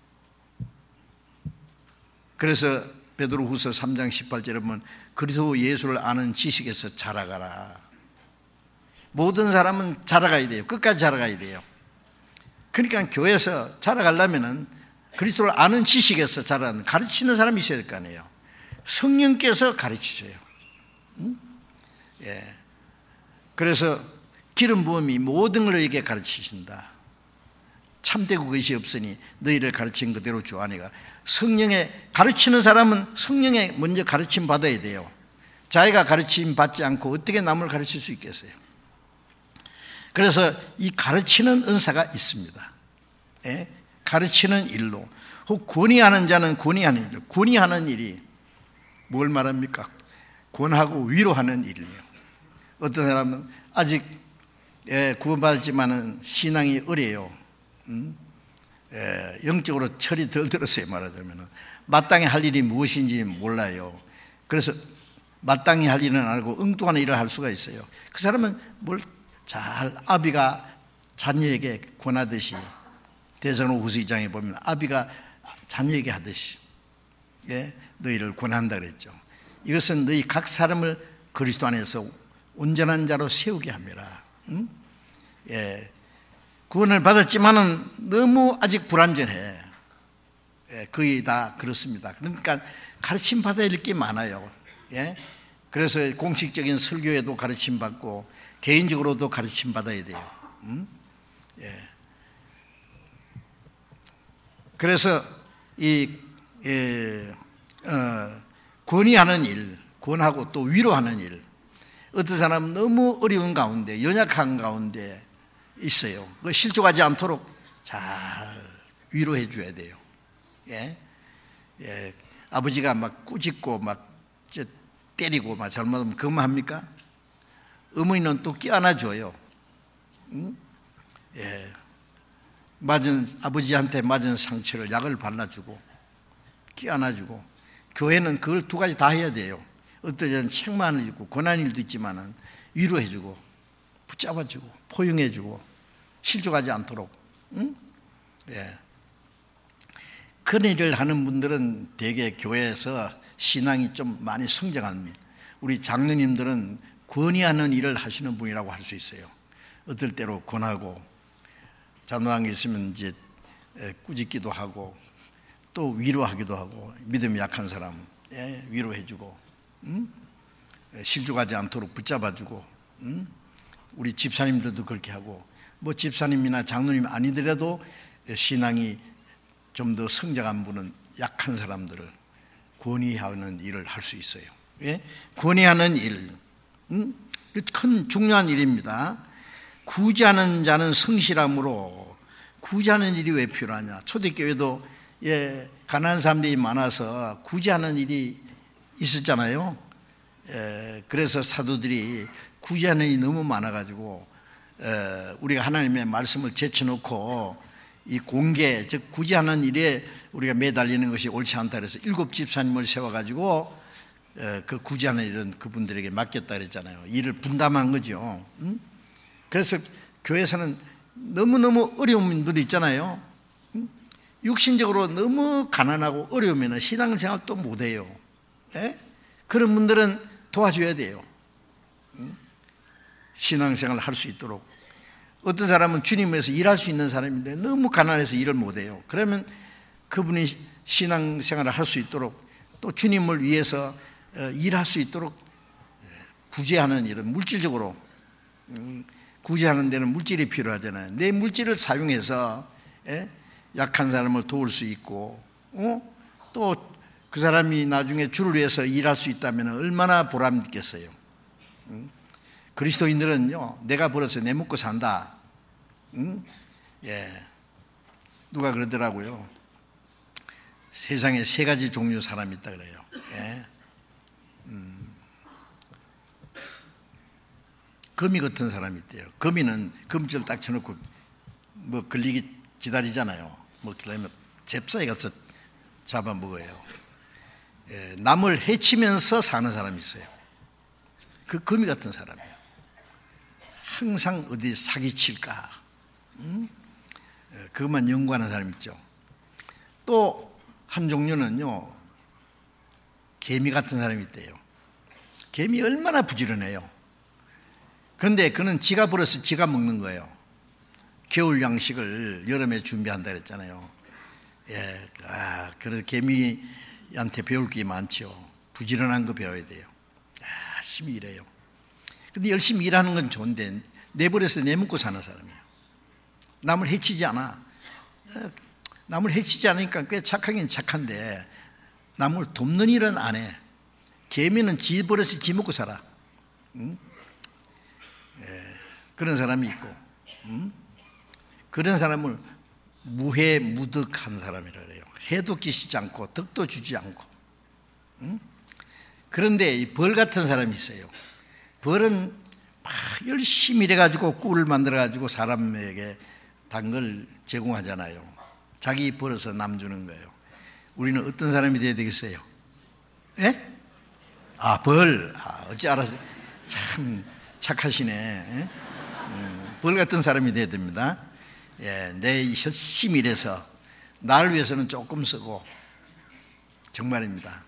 그래서 베드로후서 삼 장 십팔 절에 보면 그리스도 예수를 아는 지식에서 자라가라. 모든 사람은 자라가야 돼요. 끝까지 자라가야 돼요. 그러니까 교회에서 자라가려면은 그리스도를 아는 지식에서 자라는, 가르치는 사람이 있어야 될 거 아니에요. 성령께서 가르치세요. 응? 예. 그래서 기름 부음이 모든 걸 너희에게 가르치신다. 참되고 그것이 없으니 너희를 가르친 그대로 주 안에가. 성령의 가르치는 사람은 성령의 먼저 가르침 받아야 돼요. 자기가 가르침 받지 않고 어떻게 남을 가르칠 수 있겠어요? 그래서 이 가르치는 은사가 있습니다. 예? 가르치는 일로, 혹 권위하는 자는 권위하는 일. 권위하는 일이 뭘 말합니까? 권하고 위로하는 일이에요. 어떤 사람은 아직 예, 구원받았지만은 신앙이 어려요. 음? 예, 영적으로 철이 덜 들었어요. 말하자면 마땅히 할 일이 무엇인지 몰라요. 그래서 마땅히 할 일은 안 하고 엉뚱한 일을 할 수가 있어요. 그 사람은 뭘 잘, 아비가 자녀에게 권하듯이, 데살로니가후서 이 장에 보면 아비가 자녀에게 하듯이 예, 너희를 권한다 그랬죠. 이것은 너희 각 사람을 그리스도 안에서 온전한 자로 세우게 합니다. 응? 예, 구원을 받았지만은 너무 아직 불완전해. 예, 거의 다 그렇습니다. 그러니까 가르침 받아야 할 게 많아요. 예? 그래서 공식적인 설교에도 가르침 받고 개인적으로도 가르침 받아야 돼요. 음? 예. 그래서 이 예, 어, 권위하는 일, 권하고 또 위로하는 일. 어떤 사람은 너무 어려운 가운데, 연약한 가운데 있어요. 그 실족하지 않도록 잘 위로해 줘야 돼요. 예, 예. 아버지가 막 꾸짖고 막 때리고 막 잘못하면 그만 합니까? 어머니는 또 껴안아줘요. 응? 예. 맞은, 아버지한테 맞은 상처를 약을 발라주고 껴안아주고. 교회는 그걸 두 가지 다 해야 돼요. 어떤 때는 책망을 읽고 권한 일도 있지만은 위로해주고 붙잡아주고 포용해주고 실족하지 않도록. 응? 예. 그런 일을 하는 분들은 대개 교회에서 신앙이 좀 많이 성장한, 우리 장로님들은 권위하는 일을 하시는 분이라고 할 수 있어요. 어떨 때로 권하고 잘못한 게 있으면 이제 꾸짖기도 하고 또 위로하기도 하고, 믿음이 약한 사람 예, 위로해주고, 음? 실족하지 않도록 붙잡아주고, 음? 우리 집사님들도 그렇게 하고, 뭐 집사님이나 장로님 아니더라도 신앙이 좀 더 성장한 분은 약한 사람들을 권위하는 일을 할 수 있어요. 예? 권위하는 일, 음? 큰 중요한 일입니다. 구제하는 자는 성실함으로. 구제하는 일이 왜 필요하냐? 초대교회도 예, 가난한 사람들이 많아서 구제하는 일이 있었잖아요. 예, 그래서 사도들이 구제하는 일이 너무 많아가지고 예, 우리가 하나님의 말씀을 제쳐놓고 이 공개, 즉 구제하는 일에 우리가 매달리는 것이 옳지 않다 그래서 일곱 집사님을 세워가지고 그 구제하는 일은 그분들에게 맡겼다 그랬잖아요. 일을 분담한 거죠. 그래서 교회에서는 너무너무 어려운 분들이 있잖아요. 육신적으로 너무 가난하고 어려우면 신앙생활 또 못해요. 예? 그런 분들은 도와줘야 돼요. 신앙생활을 할 수 있도록. 어떤 사람은 주님에서 일할 수 있는 사람인데 너무 가난해서 일을 못해요. 그러면 그분이 신앙생활을 할 수 있도록 또 주님을 위해서 일할 수 있도록 구제하는 이런 물질적으로 구제하는 데는 물질이 필요하잖아요. 내 물질을 사용해서 약한 사람을 도울 수 있고 또 그 사람이 나중에 주를 위해서 일할 수 있다면 얼마나 보람 있겠어요. 그리스도인들은요, 내가 벌어서 내 먹고 산다. 응? 예. 누가 그러더라고요. 세상에 세 가지 종류 사람이 있다 그래요. 예. 음. 거미 같은 사람이 있대요. 거미는 검지를 딱 쳐놓고 뭐 걸리기 기다리잖아요. 뭐 그러면 잽싸게 가서 잡아먹어요. 예. 남을 해치면서 사는 사람이 있어요. 그 거미 같은 사람이에요. 항상 어디 사기칠까? 음? 그것만 연구하는 사람 있죠. 또 한 종류는요, 개미 같은 사람이 있대요. 개미 얼마나 부지런해요. 그런데 그는 지가 벌어서 지가 먹는 거예요. 겨울 양식을 여름에 준비한다 그랬잖아요. 예, 아, 그래서 개미한테 배울 게 많죠. 부지런한 거 배워야 돼요. 열심히 일해요. 근데 열심히 일하는 건 좋은데 내버려서 내먹고 사는 사람이에요. 남을 해치지 않아. 남을 해치지 않으니까 꽤 착하긴 착한데 남을 돕는 일은 안 해. 개미는 지 버릇이 지 먹고 살아. 응? 예, 그런 사람이 있고 응? 그런 사람을 무해무득한 사람이라 그래요. 해도 끼시지 않고 덕도 주지 않고. 응? 그런데 이 벌 같은 사람이 있어요. 벌은 막 열심히 일해가지고 꿀을 만들어가지고 사람에게 단 걸 제공하잖아요. 자기 벌어서 남 주는 거예요. 우리는 어떤 사람이 되어야 되겠어요? 예? 아, 벌. 아, 어찌 알았어요? 참 착하시네. 예? 음, 벌 같은 사람이 되어야 됩니다. 예, 내 열심히 일해서 나를 위해서는 조금 쓰고, 정말입니다.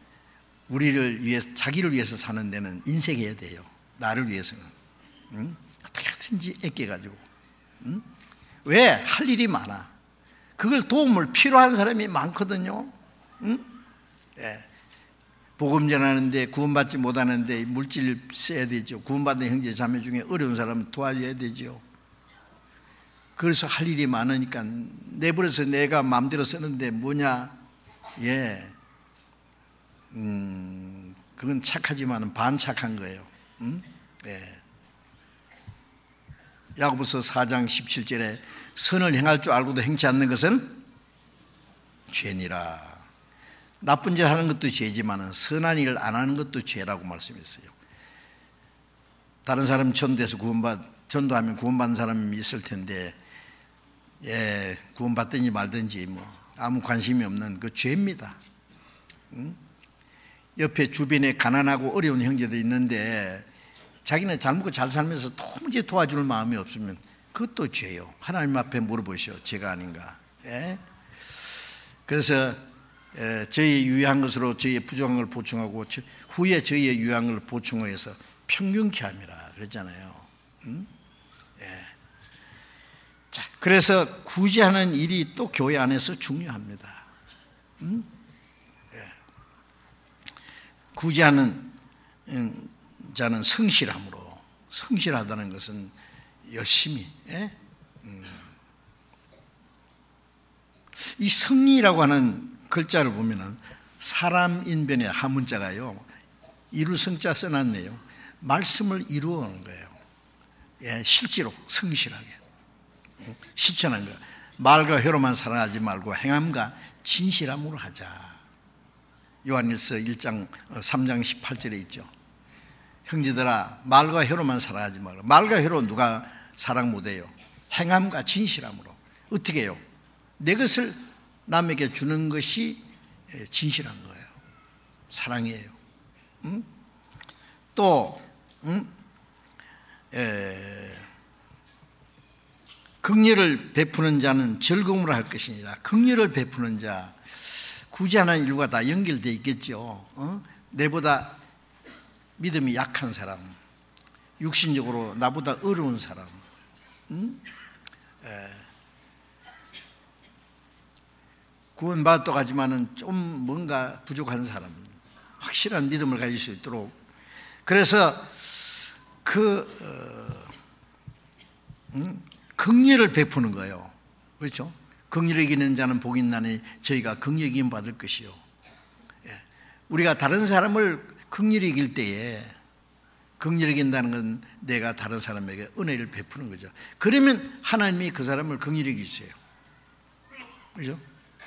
우리를 위해서, 자기를 위해서 사는 데는 인색해야 돼요. 나를 위해서는. 응? 어떻게 하든지 아껴가지고. 응? 왜? 할 일이 많아. 그걸 도움을 필요한 사람이 많거든요. 응? 예. 복음 전하는데 구원받지 못하는데 물질 써야 되죠. 구원받는 형제 자매 중에 어려운 사람은 도와줘야 되죠. 그래서 할 일이 많으니까 내버려서 내가 마음대로 쓰는데 뭐냐? 예. 음, 그건 착하지만 반착한 거예요. 응? 예. 야고보서 사 장 십칠 절에 선을 행할 줄 알고도 행치 않는 것은 죄니라. 나쁜 짓 하는 것도 죄지만 선한 일을 안 하는 것도 죄라고 말씀했어요. 다른 사람 전도해서 구원받, 전도하면 구원받는 사람이 있을 텐데, 예, 구원받든지 말든지 뭐 아무 관심이 없는 그 죄입니다. 응? 옆에 주변에 가난하고 어려운 형제들이 있는데 자기는 잘 먹고 잘 살면서 도무지 도와줄 마음이 없으면 그것도 죄요. 하나님 앞에 물어보시오. 죄가 아닌가. 예? 그래서 에, 저희 유의한 것으로 저희의 부족한 걸 보충하고 후에 저희의 유의한 걸 보충해서 평균케 함이라 그랬잖아요. 음? 예. 자, 그래서 구제하는 일이 또 교회 안에서 중요합니다. 음? 예. 구제하는 자는 성실함으로, 성실하다는 것은 열심히, 예? 음. 이 성리라고 하는 글자를 보면은 사람 인변의 한문자가요 이루 성자 써놨네요. 말씀을 이루어오는 거예요. 예, 실제로 성실하게 실천한 거예요. 말과 혀로만 사랑하지 말고 행함과 진실함으로 하자. 요한일서 일 장 삼 장 십팔 절에 있죠. 형제들아, 말과 혀로만 사랑하지 말고. 말과 혀로 누가 사랑 못해요? 행함과 진실함으로. 어떻게 해요? 내 것을 남에게 주는 것이 진실한 거예요. 사랑이에요. 응? 또 응? 에, 긍휼을 베푸는 자는 즐거움으로 할 것이니라. 긍휼을 베푸는 자, 구제하는 일과 다 연결되어 있겠죠. 어? 내보다 믿음이 약한 사람, 육신적으로 나보다 어려운 사람, 응? 에, 구원받았다고 하지만은 좀 뭔가 부족한 사람, 확실한 믿음을 가질 수 있도록. 그래서 그 어, 음, 긍휼을 베푸는 거예요. 그렇죠? 긍휼을 이기는 자는 복이 있나니 저희가 긍휼 이김 받을 것이요. 예. 우리가 다른 사람을 긍휼히 이길 때에, 긍휼히 이긴다는 건 내가 다른 사람에게 은혜를 베푸는 거죠. 그러면 하나님이 그 사람을 긍휼히 이기세요. 그렇죠?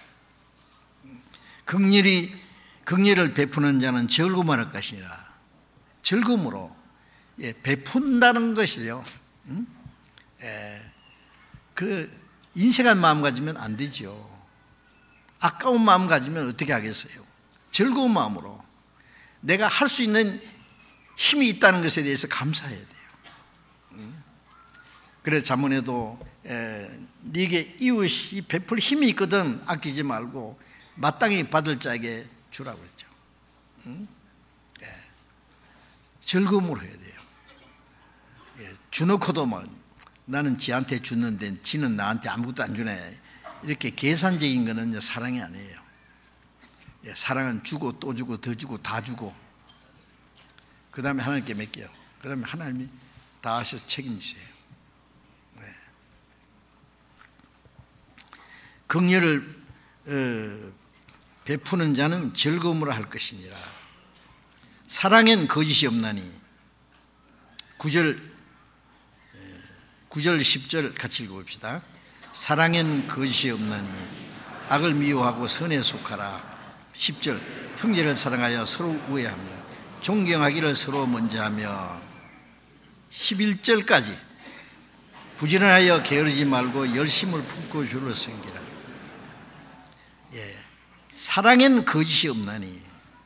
긍휼히 긍휼을 베푸는 자는 즐거움할 것이니라. 즐거움으로, 예, 베푼다는 것이요. 음? 예, 그 인색한 마음 가지면 안 되죠. 아까운 마음 가지면 어떻게 하겠어요? 즐거운 마음으로 내가 할 수 있는 힘이 있다는 것에 대해서 감사해야 돼요. 음? 그래서 잠언에도 네게 이웃이 베풀 힘이 있거든 아끼지 말고 마땅히 받을 자에게 주라고 했죠. 음? 예. 즐거움으로 해야 돼요. 예. 주놓고도 막 나는 지한테 줬는데 지는 나한테 아무것도 안 주네, 이렇게 계산적인 거는 사랑이 아니에요. 예. 사랑은 주고 또 주고 더 주고 다 주고, 그 다음에 하나님께 맡겨요. 그 다음에 하나님이 다 하셔서 책임지세요. 네. 긍휼을 어, 베푸는 자는 즐거움으로 할 것이니라. 사랑엔 거짓이 없나니. 구 절, 구 절 십 절 같이 읽어봅시다. 사랑엔 거짓이 없나니 악을 미워하고 선에 속하라. 십 절, 형제를 사랑하여 서로 우애하며 존경하기를 서로 먼저 하며. 십일 절까지 부지런하여 게으르지 말고 열심을 품고 주를 섬기라. 예, 사랑엔 거짓이 없나니.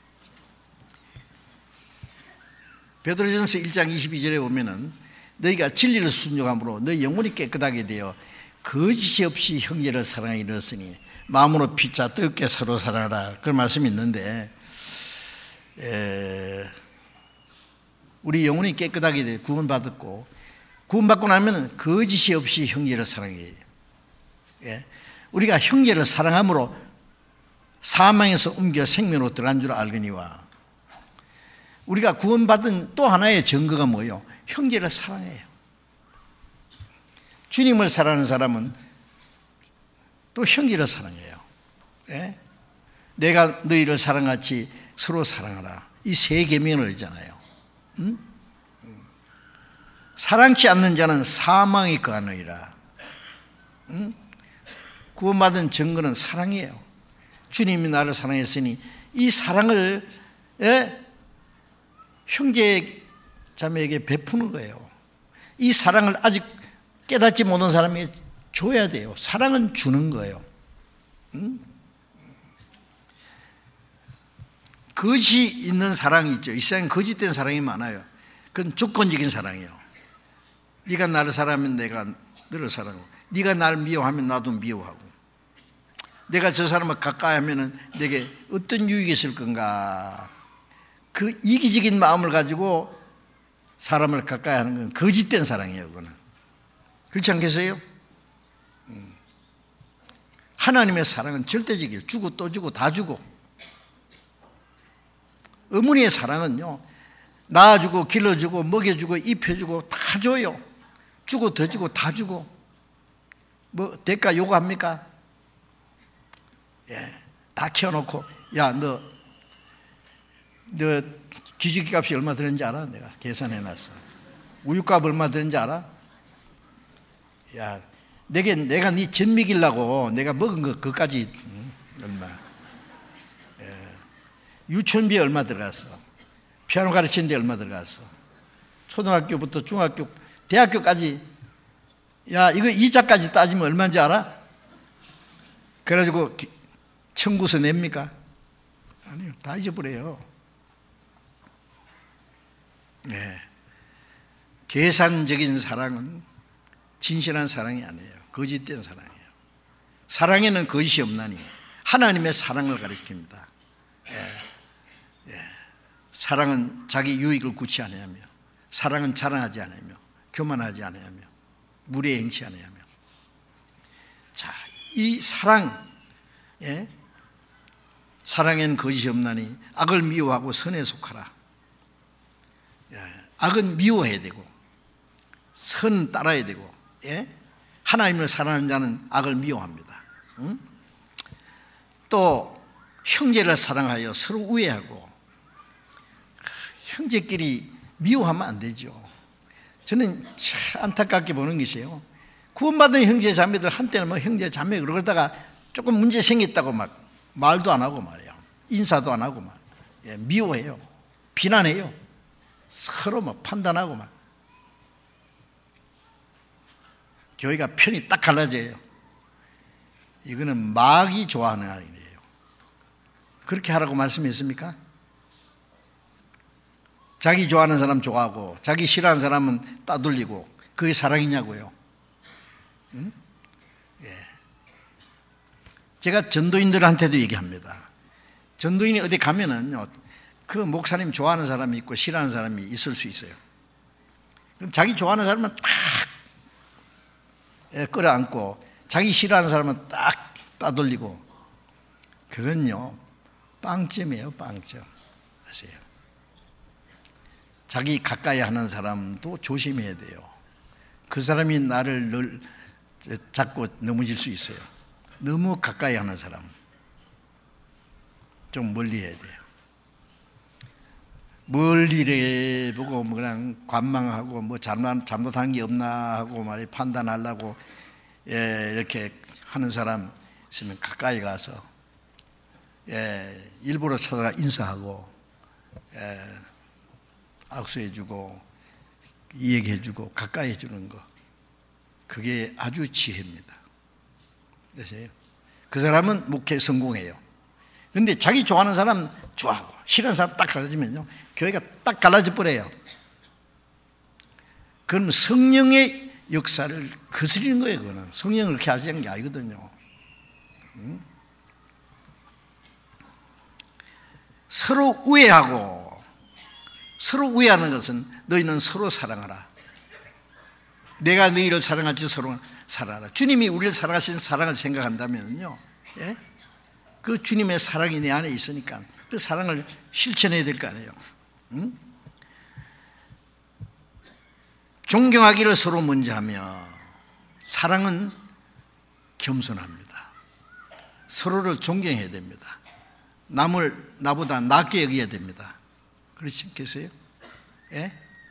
베드로전서 일 장 이십이 절에 보면은 너희가 진리를 순종함으로 너희 영혼이 깨끗하게 되어 거짓이 없이 형제를 사랑하기 이르렀으니 마음으로 피차 뜨겁게 서로 사랑하라, 그런 말씀이 있는데, 에, 우리 영혼이 깨끗하게 돼 구원받았고, 구원받고 나면 거짓이 없이 형제를 사랑해야 돼요. 예? 우리가 형제를 사랑함으로 사망에서 옮겨 생명으로 들어간 줄 알거니와. 우리가 구원받은 또 하나의 증거가 뭐예요? 형제를 사랑해요. 주님을 사랑하는 사람은 또 형제를 사랑해요. 예? 내가 너희를 사랑같이 서로 사랑하라, 이 세 계명을 하잖아요. 응? 사랑치 않는 자는 사망이 거하느니라. 응? 구원받은 증거는 사랑이에요. 주님이 나를 사랑했으니 이 사랑을, 예? 형제 자매에게 베푸는 거예요. 이 사랑을 아직 깨닫지 못한 사람에게 줘야 돼요. 사랑은 주는 거예요. 응? 거짓이 있는 사랑이 있죠. 이 세상에 거짓된 사랑이 많아요. 그건 조건적인 사랑이에요. 네가 나를 사랑하면 내가 너를 사랑하고, 네가 나를 미워하면 나도 미워하고, 내가 저 사람을 가까이 하면 내게 어떤 유익이 있을 건가. 그 이기적인 마음을 가지고 사람을 가까이 하는 건 거짓된 사랑이에요. 그거는. 그렇지 않겠어요? 하나님의 사랑은 절대적이에요. 주고 또 주고 다 주고. 어머니의 사랑은요, 낳아주고 길러주고 먹여주고 입혀주고 다 줘요. 주고 더 주고 다 주고. 뭐 대가 요구합니까? 예, 다 키워놓고, 야, 너, 너 기저귀 값이 얼마 드는지 알아? 내가 계산해놨어. 우유값 얼마 드는지 알아? 야, 내게, 내가 네 젖 먹이려고 내가 먹은 거 그까지 응? 얼마? 예. 유치원비에 얼마 들어갔어? 피아노 가르치는데 얼마 들어갔어? 초등학교부터 중학교, 대학교까지. 야, 이거 이자까지 따지면 얼마인지 알아? 그래가지고 청구서 냅니까? 아니요, 다 잊어버려요. 네. 계산적인 사랑은 진실한 사랑이 아니에요. 거짓된 사랑이에요. 사랑에는 거짓이 없나니. 하나님의 사랑을 가리킵니다. 예. 예. 사랑은 자기 유익을 구치 아니하며, 사랑은 자랑하지 않으며, 교만하지 않으며, 무례 행치 않으며. 자, 이 사랑, 예? 사랑에는 거짓이 없나니 악을 미워하고 선에 속하라. 악은 미워해야 되고 선 따라야 되고, 예? 하나님을 사랑하는 자는 악을 미워합니다. 응? 또 형제를 사랑하여 서로 우애하고. 형제끼리 미워하면 안 되죠. 저는 참 안타깝게 보는 것이에요. 구원받은 형제 자매들 한때는 뭐 형제 자매 그러다가 조금 문제 생겼다고 막 말도 안 하고 말이에요. 인사도 안 하고 막, 예, 미워해요. 비난해요. 서로 막 판단하고 막. 교회가 편이 딱 갈라져요. 이거는 마귀 좋아하는 아이예요. 그렇게 하라고 말씀했습니까? 자기 좋아하는 사람 좋아하고 자기 싫어하는 사람은 따돌리고, 그게 사랑이냐고요. 응? 예. 제가 전도인들한테도 얘기합니다. 전도인이 어디 가면은요, 그 목사님 좋아하는 사람이 있고 싫어하는 사람이 있을 수 있어요. 그럼 자기 좋아하는 사람은 딱 끌어안고 자기 싫어하는 사람은 딱 따돌리고. 그건요 빵점이에요. 빵점. 아세요? 자기 가까이 하는 사람도 조심해야 돼요. 그 사람이 나를 늘 잡고 넘어질 수 있어요. 너무 가까이 하는 사람 좀 멀리 해야 돼요. 멀리 보고 뭐 그냥 관망하고 뭐 잘못, 잘못한 게 없나 하고 말이 판단하려고, 예, 이렇게 하는 사람 있으면 가까이 가서, 예, 일부러 찾아가 인사하고, 예, 악수해주고 이야기해주고 가까이 해주는 거, 그게 아주 지혜입니다. 아세요? 그 사람은 목회 성공해요. 그런데 자기 좋아하는 사람 좋아하고 싫어하는 사람 딱 갈라지면요, 교회가 딱 갈라져 버려요. 그럼 성령의 역사를 거스리는 거예요. 그거는 성령을 그렇게 하시는 게 아니거든요. 응? 서로 우애하고. 서로 우애하는 것은 너희는 서로 사랑하라. 내가 너희를 사랑하지 서로 사랑하라. 주님이 우리를 사랑하시는 사랑을 생각한다면요, 예? 그 주님의 사랑이 내 안에 있으니까 그 사랑을 실천해야 될 거 아니에요. 응? 존경하기를 서로 먼저 하며. 사랑은 겸손합니다. 서로를 존경해야 됩니다. 남을 나보다 낮게 여겨야 됩니다. 그렇지 않겠어요? 예?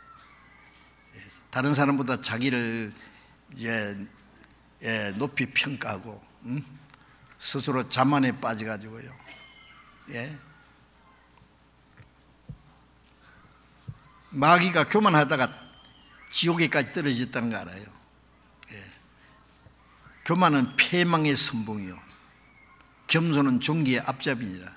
다른 사람보다 자기를 예, 예, 높이 평가하고, 음? 스스로 자만에 빠져가지고요, 예? 마귀가 교만하다가 지옥에까지 떨어졌다는 거 알아요? 예. 교만은 패망의 선봉이요, 겸손은 존귀의 앞잡이니라.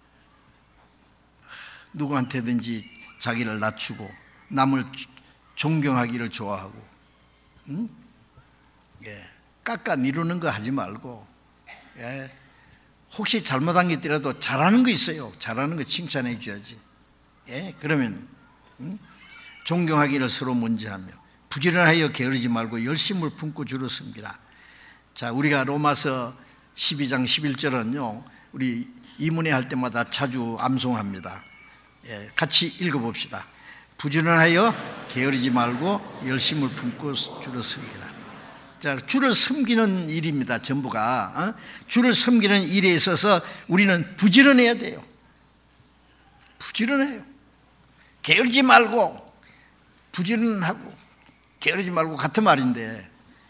누구한테든지 자기를 낮추고 남을 존경하기를 좋아하고, 응? 예. 깎아 니루는 거 하지 말고, 예. 혹시 잘못한 게 있더라도 잘하는 거 있어요. 잘하는 거 칭찬해 줘야지. 예. 그러면 응? 존경하기를 서로 먼저 하며 부지런하여 게으르지 말고 열심을 품고 주로 섬기라. 자, 우리가 로마서 십이 장 십일 절은요, 우리 이문회 할 때마다 자주 암송합니다. 예, 같이 읽어봅시다. 부지런하여 게으르지 말고 열심을 품고 주를 섬기라. 자, 주를 섬기는 일입니다. 전부가. 어? 주를 섬기는 일에 있어서 우리는 부지런해야 돼요. 부지런해요. 게으르지 말고, 부지런하고 게으르지 말고 같은 말인데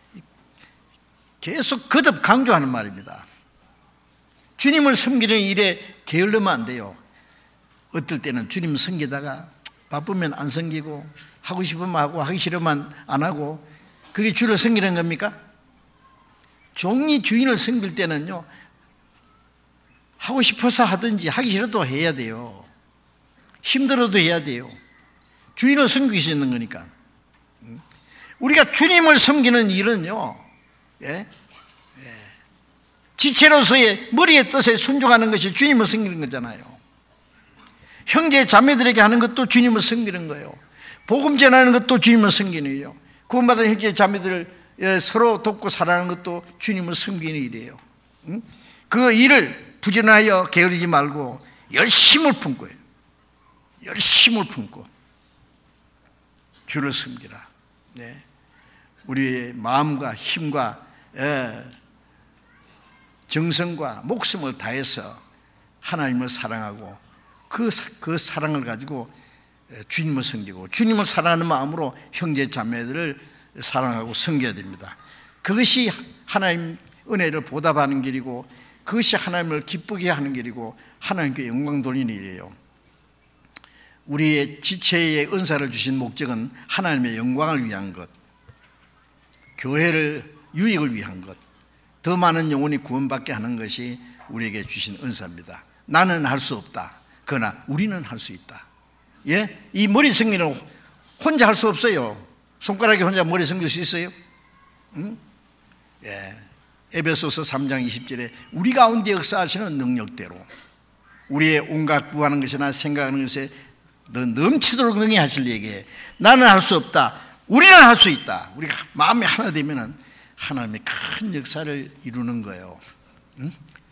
계속 거듭 강조하는 말입니다. 주님을 섬기는 일에 게을르면 안 돼요. 어떨 때는 주님 섬기다가 바쁘면 안 섬기고, 하고 싶으면 하고 하기 싫으면 안 하고, 그게 주를 섬기는 겁니까? 종이 주인을 섬길 때는요, 하고 싶어서 하든지 하기 싫어도 해야 돼요. 힘들어도 해야 돼요. 주인을 섬길 수 있는 거니까. 우리가 주님을 섬기는 일은요, 예? 예. 지체로서의 머리의 뜻에 순종하는 것이 주님을 섬기는 거잖아요. 형제 자매들에게 하는 것도 주님을 섬기는 거예요. 복음 전하는 것도 주님을 섬기는 일이에요. 구원받은 형제 자매들을 서로 돕고 사랑하는 것도 주님을 섬기는 일이에요. 그 일을 부지런하여 게으르지 말고 열심을 품고요. 열심을 품고 주를 섬기라. 네. 우리의 마음과 힘과 에, 정성과 목숨을 다해서 하나님을 사랑하고 그, 그 사랑을 가지고 주님을 섬기고 주님을 사랑하는 마음으로 형제 자매들을 사랑하고 섬겨야 됩니다. 그것이 하나님 은혜를 보답하는 길이고 그것이 하나님을 기쁘게 하는 길이고 하나님께 영광 돌리는 일이에요. 우리의 지체의 은사를 주신 목적은 하나님의 영광을 위한 것, 교회를 유익을 위한 것, 더 많은 영혼이 구원받게 하는 것이 우리에게 주신 은사입니다. 나는 할 수 없다. 그러나 우리는 할 수 있다. 예? 이 머리 성기는 혼자 할 수 없어요. 손가락에 혼자 머리 성길 수 있어요? 응? 예. 에베소서 삼 장 이십 절에 우리 가운데 역사하시는 능력대로 우리의 온갖 구하는 것이나 생각하는 것에 넘치도록 능히 하실 얘기에 나는 할 수 없다. 우리는 할 수 있다. 우리가 마음이 하나 되면은 하나님의 큰 역사를 이루는 거예요. 응?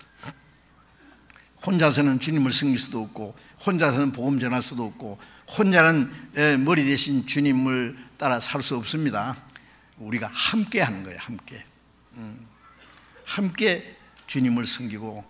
혼자서는 주님을 섬길 수도 없고 혼자서는 복음 전할 수도 없고 혼자는 머리 대신 주님을 따라 살 수 없습니다. 우리가 함께 하는 거예요. 함께 함께 주님을 섬기고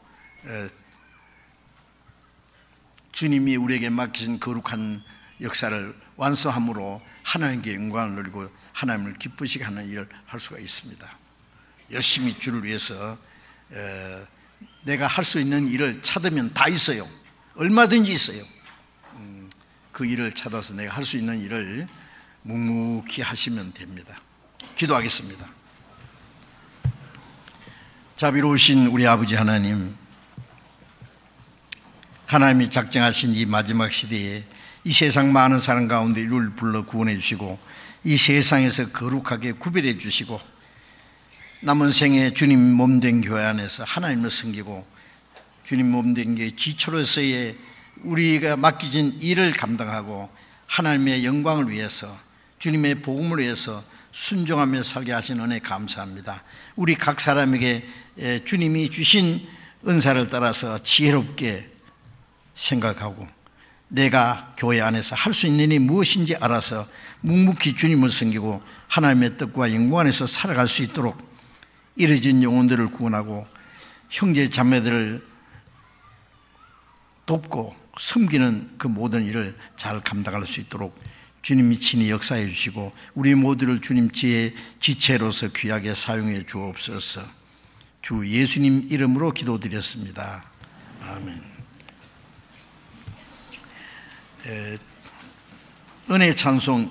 주님이 우리에게 맡기신 거룩한 역사를 완수함으로 하나님께 영광을 누리고 하나님을 기쁘시게 하는 일을 할 수가 있습니다. 열심히 주를 위해서 내가 할 수 있는 일을 찾으면 다 있어요. 얼마든지 있어요. 그 일을 찾아서 내가 할 수 있는 일을 묵묵히 하시면 됩니다. 기도하겠습니다. 자비로우신 우리 아버지 하나님, 하나님이 작정하신 이 마지막 시대에 이 세상 많은 사람 가운데 이를 불러 구원해 주시고 이 세상에서 거룩하게 구별해 주시고 남은 생에 주님 몸된 교회 안에서 하나님을 섬기고 주님 몸된 게 지초로서의 우리가 맡기진 일을 감당하고 하나님의 영광을 위해서 주님의 복음을 위해서 순종하며 살게 하신 은혜 감사합니다. 우리 각 사람에게 주님이 주신 은사를 따라서 지혜롭게 생각하고 내가 교회 안에서 할 수 있는 일이 무엇인지 알아서 묵묵히 주님을 섬기고 하나님의 뜻과 영광 안에서 살아갈 수 있도록 이르진 영혼들을 구원하고 형제 자매들을 돕고 섬기는 그 모든 일을 잘 감당할 수 있도록 주님이 친히 역사해 주시고 우리 모두를 주님 지혜 지체로서 귀하게 사용해 주옵소서. 주 예수님 이름으로 기도드렸습니다. 아멘. 에, 은혜 찬송